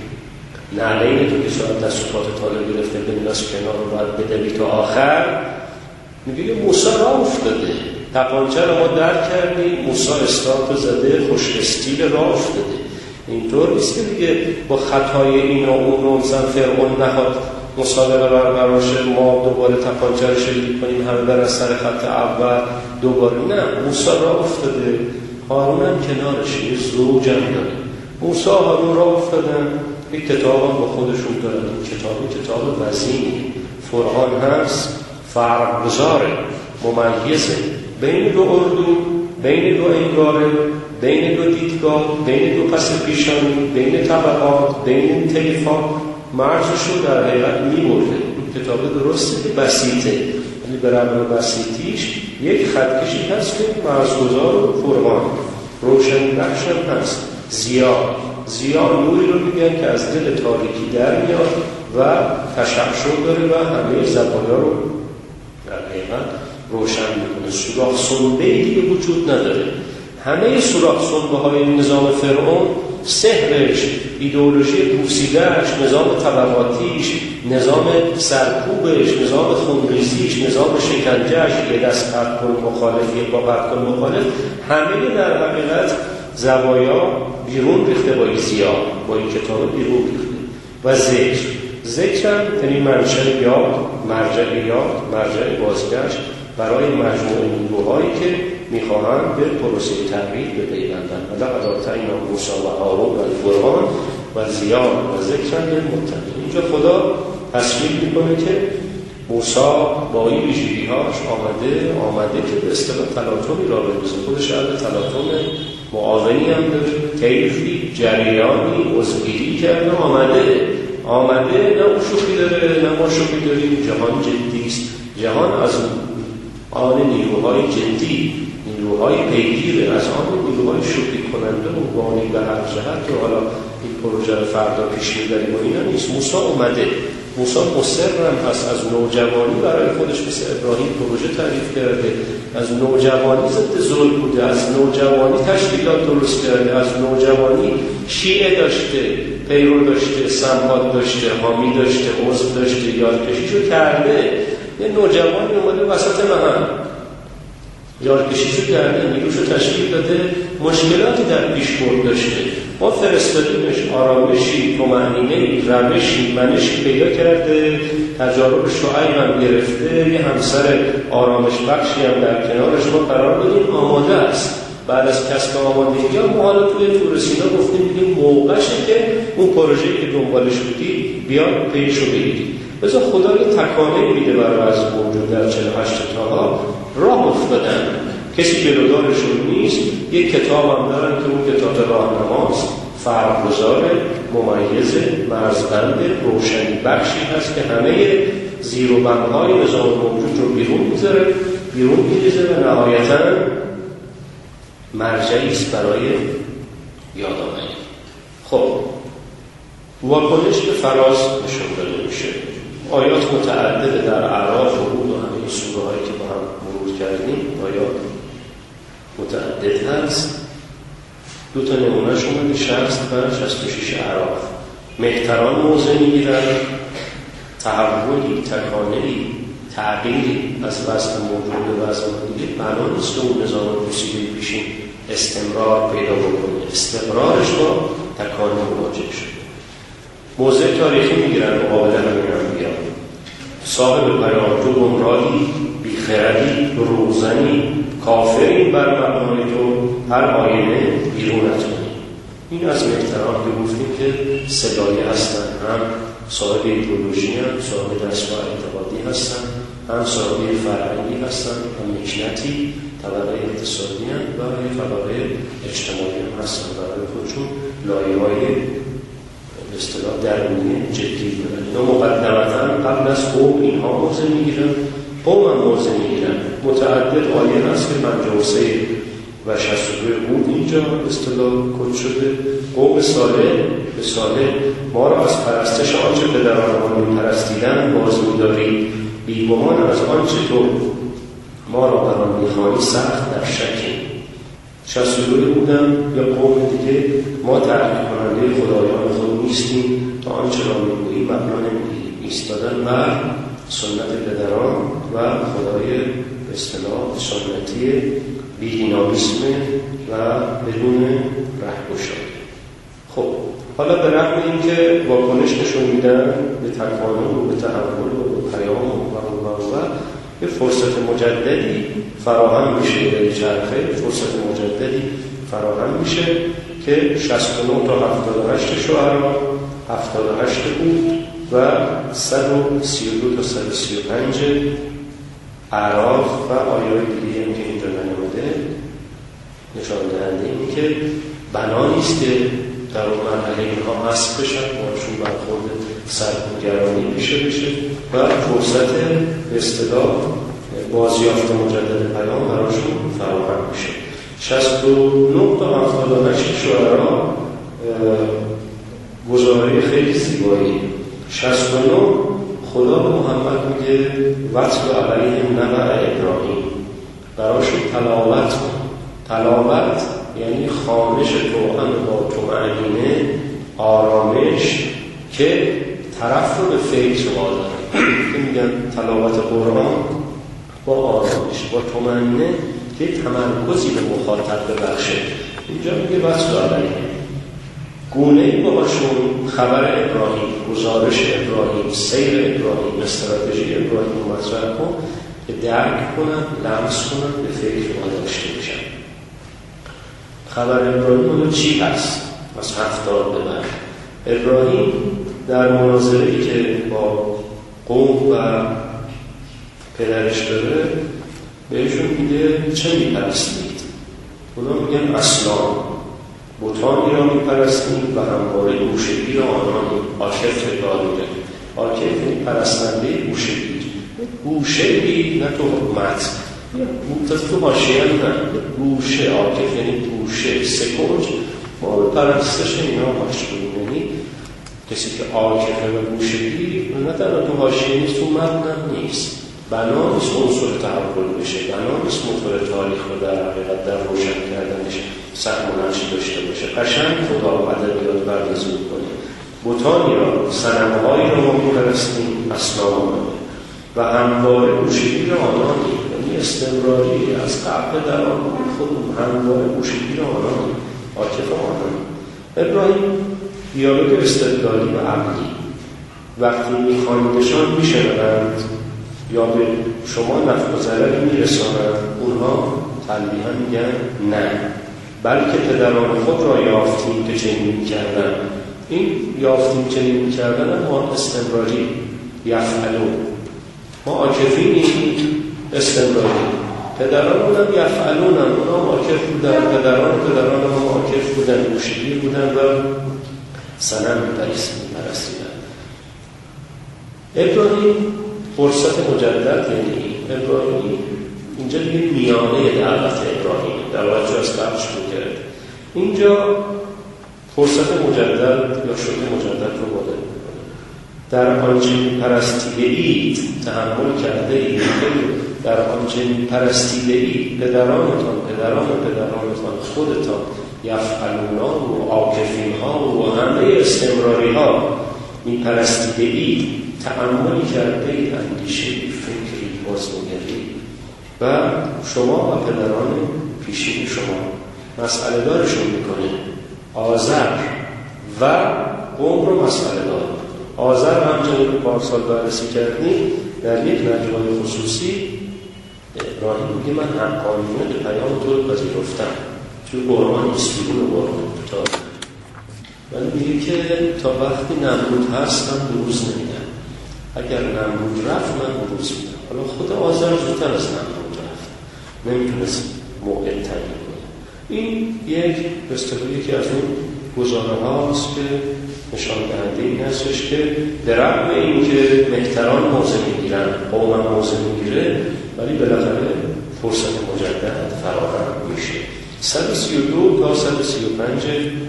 نعلین تو که شاید دستوپات طالب گرفته بنداز کنار رو باید بدوی تا آخر. میگه موسی راه افتاده، تپانچه رو ما درک کردیم، موسی استارت زده، خوش استیل راه افتاده. اینطور نیست که دیگه با خطای این و اون و مثلا فرعون نهاد مسابقه برقرار شه ما دوباره تپانچه رو شلیک کنیم همه برن سر خط اول دوباره. نه، موسی راه افتاده، هارون هم کنارش یه زوج هم داره. موسی هارون راه افتادن، یک کتاب هم با خودشون دارن. این کتاب وزینی، فرقان هست، فرق گذاره، ممیزه بین دو اردو، بین دو انگاره، بین دو دیدگاه، بین دو پس پیشانی، بین طبقات، بین طیفات، مرزش رو در حقیقت می‌برده. این کتاب درسته که بسیطه، ولی به رغم بسیطیش یک خطکشی هست که مرزگذار و فرقان روشن بخش هم هست. ضیاء نوری رو میگن که از دل تاریکی در میاد و تشعشع داره و همه زوایا رو در حقیقت روشن میکنه. سوراخ سنبه‌ای دیگه وجود نداره. همه سوراخ سنبه‌های نظام فرعون، سحرش، ایدئولوژی پوسیده‌اش، نظام طبقاتیش، نظام سرکوبش، نظام خونریزیش، نظام شکنجه‌اش، یه دست قطع کن مخالف، یک با قطع کن مخالف، همه در حقیقت زوایا بیرون ریخته با این ضیاء، با این کتاب بیرون ریخته. و ذکر هم یعنی منشأ یاد، مرجع بازگشت برای مجموعه نیروهایی که میخواهند به پروسه تغییر بپیوندند. و لقد آتینا موسی و هارون الفرقان و ضیاء و ذکر للمتقین. اینجا خدا تصویر میکنه که موسی با این ویژگی‌هاش آمده که به اصطلاح تلاطمی را بندازه. خودش اهل تلاطم معاونی هم داره، کیفی، جریانی، عضوگیری کرده، آمده نه اون شوخی داره نه ما شوخی داریم. جهان جدی است. جهان از آن نیروهای جدی، نیروهای پیگیره، از آن نیروهای شوخی کننده و بانی به هر جهت که حالا این پروژه رو فردا پیش می‌بریم و اینا نیست. موسی اومده، موسی مصرم هست، از نوجوانی برای خودش مثل ابراهیم پروژه تعریف کرده، از نوجوانی ضد ظلم بوده، از نوجوانی تشکیلات درست کرده، از نوجوانی شیعه داشته، پیرو داشته، سمباد داشته، حامی داشته، عضو داشته، یارکشیشو کرده. یه نوجوانی اومده وسط محل یارکشیشو کرده، نیروشو تشکیل داده، مشکلاتی در پیشبرد داشته. ما فرستادیمش، آرامشی، طمأنینه‌ای، روشی، منشی پیدا کرده، تجارب شعیب هم گرفته، یه همسر آرامش بخشی هم در کنارش ما قرار دادیم، آماده است. بعد از کسب آمادگی ها ما حالا توی طور سینا گفتیم میگیم موقعشه که اون پروژه‌ای که دنبالش بودی بیاد پیشو بگیری. بذار خدا یه تکانه میده برای وضع موجود در 48 تاها راه افتادن. کسی جلودارشون نیست. یک کتاب هم دارن که اون کتاب راهنماست، فرق‌گذار، ممیز، مرزبند، روشنی بخشی هست که همه زیر و بم‌های نظام موجود رو بیرون می‌ریزه و نهایتاً مرجعی است برای یادآوری. خب واکنش به فراز نشون داده میشه. آیات متعدد در اعراف و هود و همه سوره‌هایی که با هم مرور متعدد هست. دو تا نمونهش اومده 60 و 66 اعراف. مهتران موضع میگیرن، تحولی، تکانه‌ای، تغییری از وضع موجود به وضع دیگه بنا نیست که اون نظام پوسیده پیشین استمرار پیدا بکنه. استقرارش با تکانه مواجه شده. موضع تاریخی میگیرن، مقابل همین هم میگیرن. صاحب پیام تو گمراهی، بیخردی، روزنی، کافرین بر مبنای تو، هر آینه بیرونت کنی. این از مهتران که گفتیم که صدایی هستن، هم صاحب ایدئولوژی هم، صاحب دستگاه اعتقادی هستن، هم صاحب فرهنگی هستن، هم مکنتی، طبقه اقتصادی هم و طبقه اجتماعی هم هستن. برای خودشون لایه‌های به اصطلاح درونی جدی دارن. اینا مقدمتاً قبل از قوم اینها موضع میگیرن، قوم هم موضع میگیرن. متعدد آیه هست که 53 و 62 قوم اینجا به اصطلاح کد شده. قوم صالح ما را از پرستش آنچه پدرانمان می‌پرستیدند باز می‌داری، بیگمان از آنچه تو ما را بر آن می‌خوانی سخت در شکیم. 62 بودن یا قوم دیگه ما تحقیق کننده خدایان خود نیستیم تا آنچه را می‌گوییم مبنا نمی‌گیریم. ایستادن بر سنت پدران و خدای به اصطلاح سنتی بی‌دینامیسم و بدون رهگشایی. خب حالا به رغم اینکه واکنش نشون میدن به تکانه و به تحول و به پیام و یه فرصت مجددی فراهم میشه، به چرخه فرصت مجددی فراهم میشه که 69 تا 78 شعرا 78 بود و 132 تا 135 اعراف و آیات دیگه هم که اینجا نموده نشان دهنده اینه که بنا نیست که در اون مرحله اینها حذف بشن، باشون برخورد سرگرانی بشه و فرصت به اصطلاح بازیافت مجدد پیام براشون فراهم میشه. 69 تا 78 شعرا گزاره خیلی زیبایی. 69 خدا به محمد میگه وصل علیهم نبع ابراهیم، براشون تلاوت یعنی خانش توأم با طمأنینه، آرامش که طرف رو به فکر واداره. که میگن تلاوت قرآن با آرامش با طمأنینه که تمرکزی به مخاطب ببخشه. اینجا میگه وصل علیهم، گونه‌ای باشون خبر ابراهیم، گزارش ابراهیم، سیر ابراهیم، استراتژی ابراهیم رو مطرح کن که درک کنن، لمس کنن، به فکر واداشته بشن. خبر ابراهیم اونو چی هست؟ از 70 به بعد ابراهیم در مناظره‌ای که با قوم و پدرش داره بهشون میگه چه میپرستید؟ اونا میگن اصنام، بتانی را میپرستیم و همواره گوشگیر آنانیم. عاکف تکرار میگه، عاکف یعنی پرستنده گوشگیر. گوشگیر نه تو حکمت، تو حاشیه نه، گوشه. عاکف یعنی گوشه، سکوت. ما به پرستش اینا مشغولیم، یعنی کسی که عاکفه و گوشگیر نه تنها تو حاشیه نیست، تو متن نیست، بنا نیست عنصر تحول بشه، بنا نیست موتور تاریخ رو در حقیقت در روشن کردنش سهم و نقشی داشته باشه. قشنگ خدا ادبیات پردازی می‌کنه. بتانی را، صنم‌هایی را ما می‌پرستیم، اصنام و همواره گوشگیر آنانیم، یعنی استمراری از قبل در آن خودمون همواره گوشگیر آنانیم، عاکف آنانیم. ابراهیم دیالوگ استدلالی و عقلی، وقتی می‌خواندشان می‌شنوند یا به شما نفع و ضرری میرسانند، اونها تلبیحاً میگن نه، بلکه پدران خود را یافتیم که چنین می‌کردند. این یافتیم چنین می‌کردن ما استمراری یفعلون، ما عاکفینیم استمراری. پدران هم یفعلون هم، اونا عاکف بودن، پدران هم عاکف بودن، گوشگیر بودن و صنم می‌پرستیدن. ابراهیم فرصت مجدد، یعنی ابراهیم اینجا دیگه میانه دعوت ابراهیم در واقع از قبل شروع کرد. اینجا فرصت مجدد یا شروع مجدد رو وارد می‌کنه. در آنچه پرستیده اید تحمل کرده اید، در آنچه پرستیده اید پدرانتان پدرانتان خودتان یفعلونها و عاکفینها و همه استمراری ها میپرستیده اید، تأملی کرده اید، اندیشه، فکری، بازنگری و شما و پدران پیشین شما مسئله دارشون میکنه. آذر و قوم رو مسئله دار. آذر همچنین که پارسال بررسی کردیم در یک نجوای خصوصی ابراهیم میگه من حقانیت پیام تو رو پذیرفتم. توی قرآن 20 قرآن کوتاه ولی میگه که تا وقتی نمرود هست من بروز نمیدم. اگر نمرود رفت من بروز میدم. حالا خود آذر زودتر از نمرود رفت، نمیتونست موعد تعیین کنه. این یک بستگی که از اون گزاره هاست که نشان دهنده این هستش که در رغم این که مهتران موضع میگیرن، قوم هم موضع میگیره، ولی بالاخره فرصت مجدد فراهم میشه. 132 تا 135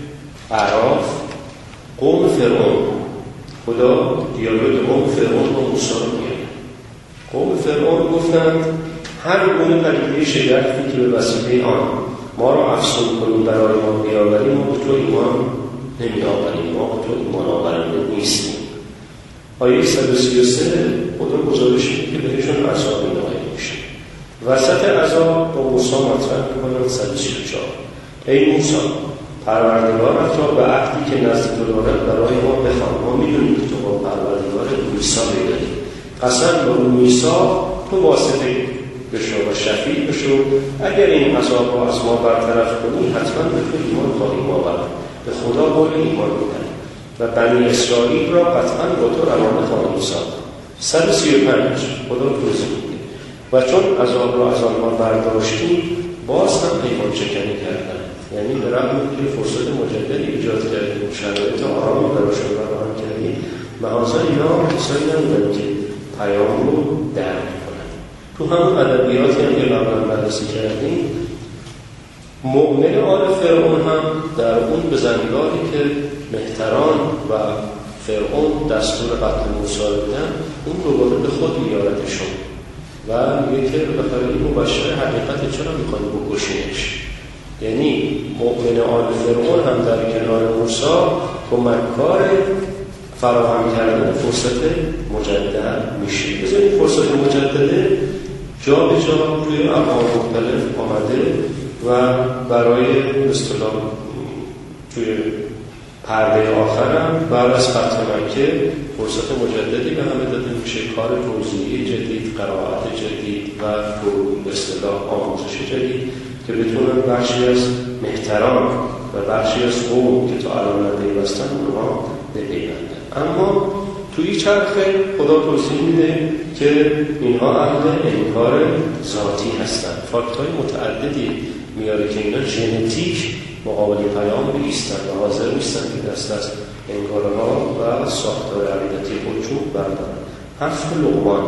اعراف قوم فرعون، خدا دیالوگ قوم فرعون با موسی رو میاره. قوم فرعون گفتند هر گونه پدیده شگرفی که به وسیله آن ما را افسون کنیم برای ما بیاوریم، ما به تو ایمان نمی آوریم، ما به تو ایمان آورنده نیستیم. آیه 133 خدا گزارش میده که بهشون عذابی نازل میشه. وسط عذاب با موسی مطرح میکنن 134 ای موسی پروردگارت را به عهدی که نزد تو دارد برای ما بخوان. ما میدونیم که تو با پروردگار موسی داری. قسم با موسی تو واسطه بشو و شفیع بشو. اگر این عذاب را از ما برطرف کنی حتما به تو ایمان خواهیم آورد. به خدا قول ایمان میدن و بنی اسرائیل را قطعا با تو روانه خواهیم ساخت. 135 خدا توضیح میده و چون عذاب را از آنها برداشتیم باز هم پیمان شکنی کردن. یعنی به رغم اینکه فرصت مجددی ایجاد کردیم، شرایط آرامی براشون فراهم کردیم، معاذ اینا کسایی نبودن که پیام رو درک کنن. تو همون ادبیاتی هم که قبلا بررسی کردیم، مؤمن آل فرعون هم در اون بزنگاری که مهتران و فرعون دستور قتل موسی دادن، اون دوباره به خود میارتشون و میگه که بخاطر این مبشر حقیقت چرا میخوانی بکشینش. یعنی مؤمن آل فرعون هم در کنار موسی کمککار فراهم کردن فرصت مجدد میشه. بذار این فرصت مجدده جا به جا روی ابعاد مختلف آمده و برای اصطلاح توی پرده آخر هم بعد از فتح مکه فرصت مجددی به همه داده میشه. کار توزیعی جدید، قرائت جدید و به اصطلاح آموزش جدید که بتونن بخشی از مهتران و بخشی از قوم که تا الان نپیوستن اونها بپیوندن. اما توی چرخه خدا توضیح میده که اینها اهل انکار ذاتی هستن. فاکت‌های متعددی میاره که اینا ژنتیک مقابل پیام بیستن و حاضر نیستن که دست از انکارها و ساختار عقیدتی خودشون بردارن. 7 لقمان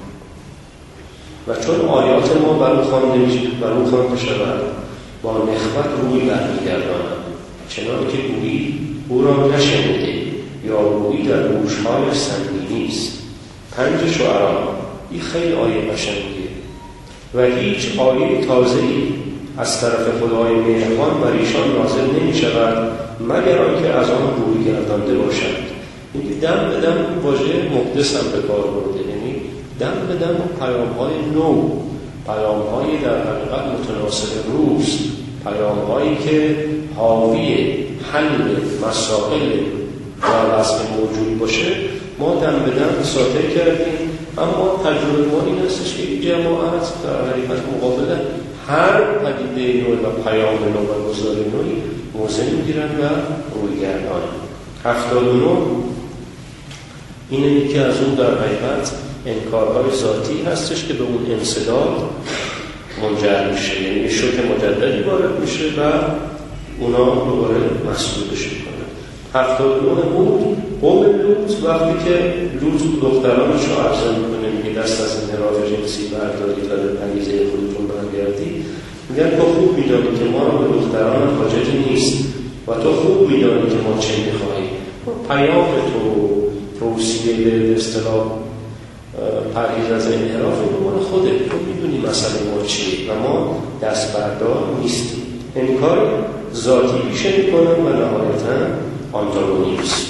و چون آیات ما بر او خوانده شود با نخوت روی برمیگردانند، چنان که گویی او را نشنیده یا گویی در گوش‌هایش سنگینی است. 5 شعرا این خیلی آیه قشنگیه و هیچ آیه تازه‌ای از طرف خدای مهربان بر ایشان نازل نمی شود مگر آنکه از آن روی گردانده باشد. میگه دم به دم واژه مقدس هم به کار برده، یعنی دم به دم پیام‌های نو، پیام‌های در حقیقت متناسب روز، پیام‌هایی که حاوی حل مسائل و وضع موجود باشه ما دم به دم ساطع کردیم. اما تجربه ما این هستش که این جماعت در حقیقت مقابل هر پدیده نوع و پیام نوع و گزار نوعی موضع میگیرن و روی گردان. 79 اینه یکی از اون در حقیقت انکارهای ذاتی هستش که به اون انسداد منجر میشه، یعنی شوک مجددی وارد میشه و اونا دوباره مسئولش میکنه. 79 بود قوم لوط وقتی که لوط دخترانش رو عرضه میکنه، میگه دست از انحراف جنسی بردارید و به پنیزه خودتون برگردید. میگن تو خوب میدانی که ما رو به دختران حاجتی نیست و تو خوب میدانی که ما چه میخواهیم. پیام تو توصیه به اصطلاح پرهیز از انحراف مال خودت، تو میدونی مسئله ما چیه و ما دست بردار نیستیم. انکار ذاتی پیش میکنن و نهایتا آنتاگونیسم.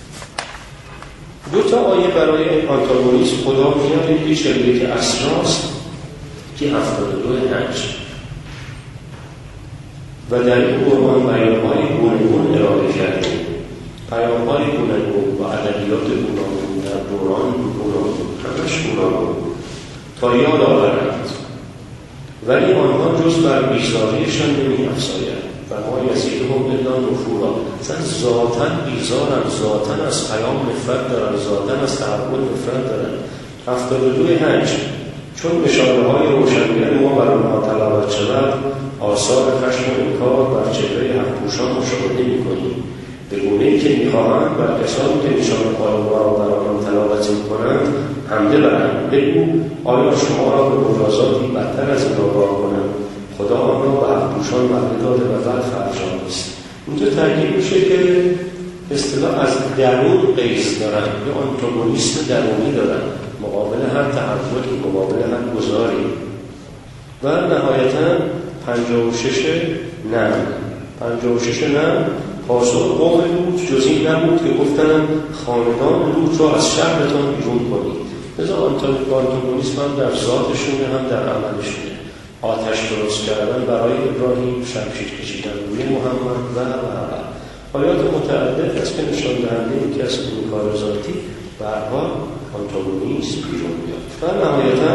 دو تا آیه برای آنتاگونیسم خدا میاره. یکی 41 اسراست که 72 حج و در این قرآن بیان‌های گوناگون ارائه کردیم. پیام‌های گوناگون و ادبیات گوناگون در دوران گوناگون همش گوناگون تا یاد آورند، ولی آنها جز بر بیزاریشان نمی‌افزایند و ما یزیدهم الا نفورا. ذاتاً بیزارن، ذاتاً از پیام نفرت دارن، ذاتاً از تحول نفرت دارن. 72 حج چون نشانه‌های روشنگر ما بر آنها تلاوت شود، آثار خشم و انکار بر چهره حق‌پوشان مشاهده می‌کنیم، به گونه‌ای که می‌خواهند بر کسانی که نشانه‌های ما را بر آنها تلاوت می‌کنند حمله برند. بگو آیا شما را به مجازاتی بدتر از این آگاه کنند؟ خدا آن را به حق‌پوشان وعده داده و بعد فرجام است. اینجا تاکید میشه که اصطلاح از درون قیس دارن یا آنتاگونیسم درونی دارن، مقابل هر تحولی، مقابل هر گذاری. و نهایتا 56 نه پاسخ قوم لوط جز این نبود که گفتن خاندان لوط را از شهرتان بیرون کنید. لذا آنتاگونیسم هم در ذاتشونه هم در عملشونه. آتش درست کردن برای ابراهیم، شمشیر کشیدن روی محمد و آیات متعدد است که نشان دهنده این که از این کار ذاتی به هر حال آنتاگونیسم بیرون میاد. و نهایتا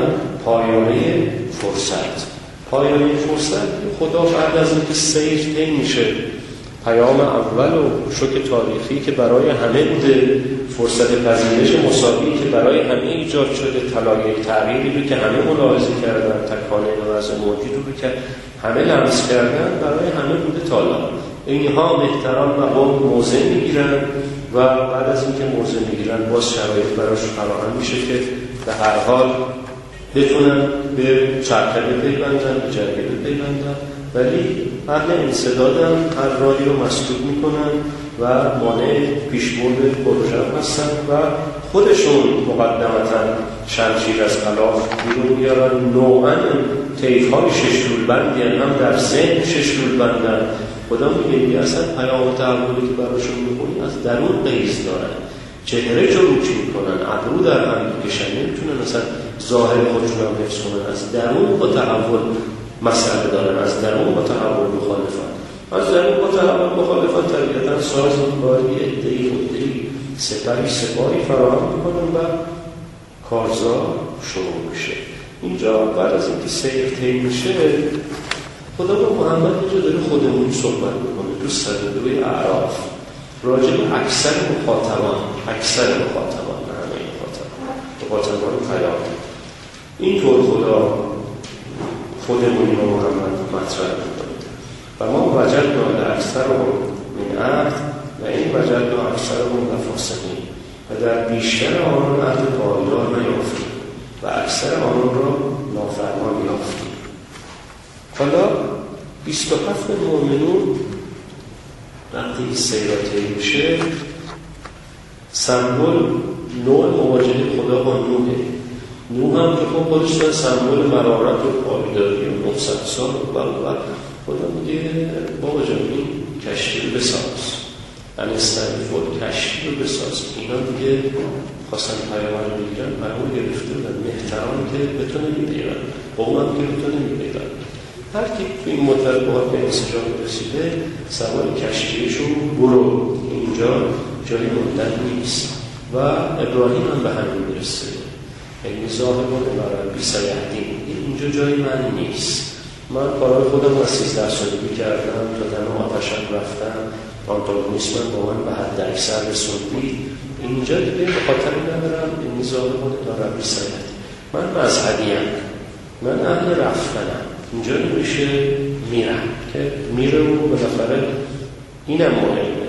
پایانه فرصت خدا بعد از اینکه سیر طی میشه، پیام اول و شوک تاریخی که برای همه بوده، فرصت پذیرش مساوی که برای همه ایجاد شده، طلایه تغییری رو که همه ملاحظه کردن، تکانه وضع موجود رو که همه لمس کردن، برای همه بوده تالا. اینها محترم و قوم موضع میگیرن و بعد از اینکه موضع میگیرن باز شرایط براشون فراهم میشه که به هر حال بتونن به چرخه بپیوندن، به جرگه بپیوندن، ولی اهل انسدادن، هر راهی رو مسدود میکنن و مانع پیشبرد پروژه هستن و خودشون مقدمتا شمشیر از غلاف بیرون میارن. نوعا طیف‌های ششلولبندی هم در ذهن ششلولبندن. خدا میگه اصلا پیام تحولی که براشون میکنی از درون قیز دارن، چهره چروک میکنن، ابرو در هم میکشن، نمیتونن اصلا ظاهر خودشون هم حفظ کنن. از درون با تحول مسئله دارن، از درون با تحول مخالفن. از درون با تحول مخالفن طبیعتا سازمانداری عده‌ای سپاهی فراهم میکنن و کارزار شروع میشه. اینجا بعد از اینکه سیر طی میشه، خدا با محمد اینجا داره خودمون صحبت میکنه. تو 102 اعراف راجع به اکثر مخاطبان نه همه مخاطبان پیام اینطور خدا خودمون رو محمد مطرح میکنه. و ما وجدنا اکثرهم من عهد و این وجدنا اکثرهم لفاسقین، و در بیشتر آنان عهد پایدار نیافتیم و اکثر آنان را نافرمان یافتیم. حالا 27 مؤمنون وقتی سیراتی میشه، سمبل نوع مواجهه خدا با نوح هم که خودش در سمبل مرارت و پایداری و 900 سال و خدا میگه بابا جان این کشتی رو بساز، انستنفورد کشتی رو بساز. اینا دیگه خواستن پیام رو بگیرن، پیام گرفته و محترم که به تو نمیگیرن، قوم هم که به تو نمیگیرن. هر کی این مطلبات به انسجام رسیده سوار کشتیشون برو، اینجا جای موندن نیست. و ابراهیم هم به همین میرسه، یعنی ظاهران ربی سیهدین، اینجا جای من نیست. من کارهای خودم از 13 سالگی کردم، تا دم آتشم رفتم، آنتاگونیسم با من به حد اکثر رسوندی، اینجا دیگه به خاطر ندارم. این ظاهران ربی سیهدین، من مذهبیم، من اهل رفتنم، اینجا نمیشه میرم که میره و بالاخره اینم مهمه.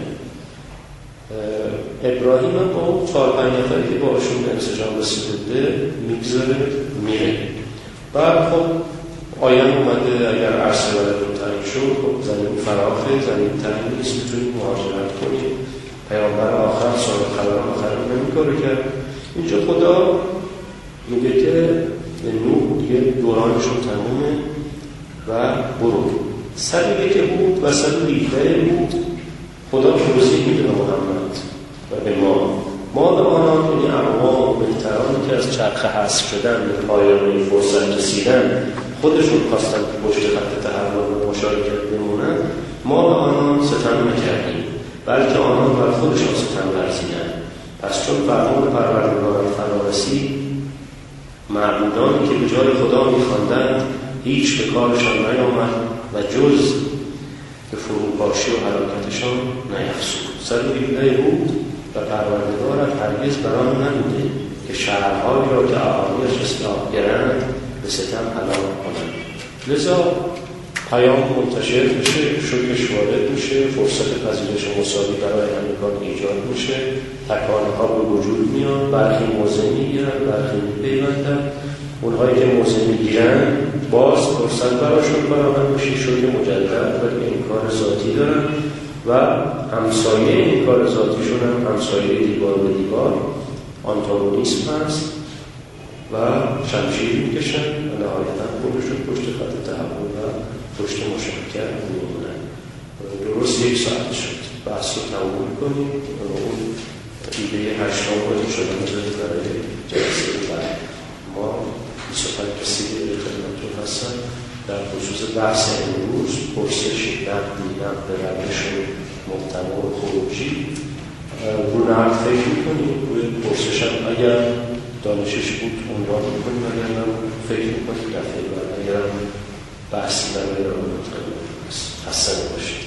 ابراهیم هم با اون 4-5 نفری که باشون به انسجام رسیده میگذاره میره. بعد خب آیان اومده اگر عرصه بلدون تنگ شد، خب زمین فراخه، زمین تنگ نیست، میتونید مهاجرت کنید. پیامبر آخر صاحب خبر آخر نمیکاره کرد. اینجا خدا میگه که نوح دیگه دورانشون تمومه و برو. 101 بود و 117 بود. خدا توضیح میده به محمد و به ما به آنان، یعنی اقوام و بهترانی که از چرخ حذف شدن به پایان فرصت رسیدن خودشون خواستن که پشت خط تحول و مشارکت بمونن، ما به آنان ستم نکردیم بلکه آنان بر خودشان ستم ورزیدند. پس چون فرمان پروردگار فرا رسید، معبودانی که به جای خدا می‌خواندند هیچ به کارشان نیامد و جز به فروپاشی و هلاکتشان نیفزود. 117 بود و پروردگارت هرگز بران نبوده که شهرهایی را که اهالی‌اش اصلاح گرند به ستم هلاک کنند. لذا پیام منتشر میشه، شوکش وارد میشه، فرصت پذیرش مساوی برای همگان ایجاد میشه، تکانه ها به وجود میاد، برخی موضع میگیرن، برخی میپیوندن. اونهایی که موضع میگیرن باز فرصت براشون فراهم میشه، شوک مجدد، ولی این کار ذاتی دارن و همسایه این کار ذاتیشون هم همسایه دیوار به دیوار آنتاگونیسم هست و شمشیر میکشن و نهایتا خودشون پشت خط تحول و پشت مشارکت میمونن. درست 1 ساعت شد بحث رو تموم کنیم و اون ایده 8 رو شده میذارید برای جلسه بعد. ما 25 کسی که خدمتتون هستن در خصوص بحث امروز، پرسش نقدی، نقد روش و محتوا و خروجی رو نقد فکر میکنیم. روی پرسش هم اگر دانشش بود عنوان میکنیم، اگر هم فکر میکنیم دفعه بعد، اگر هم بحثی برای ارائه خسته نباشید.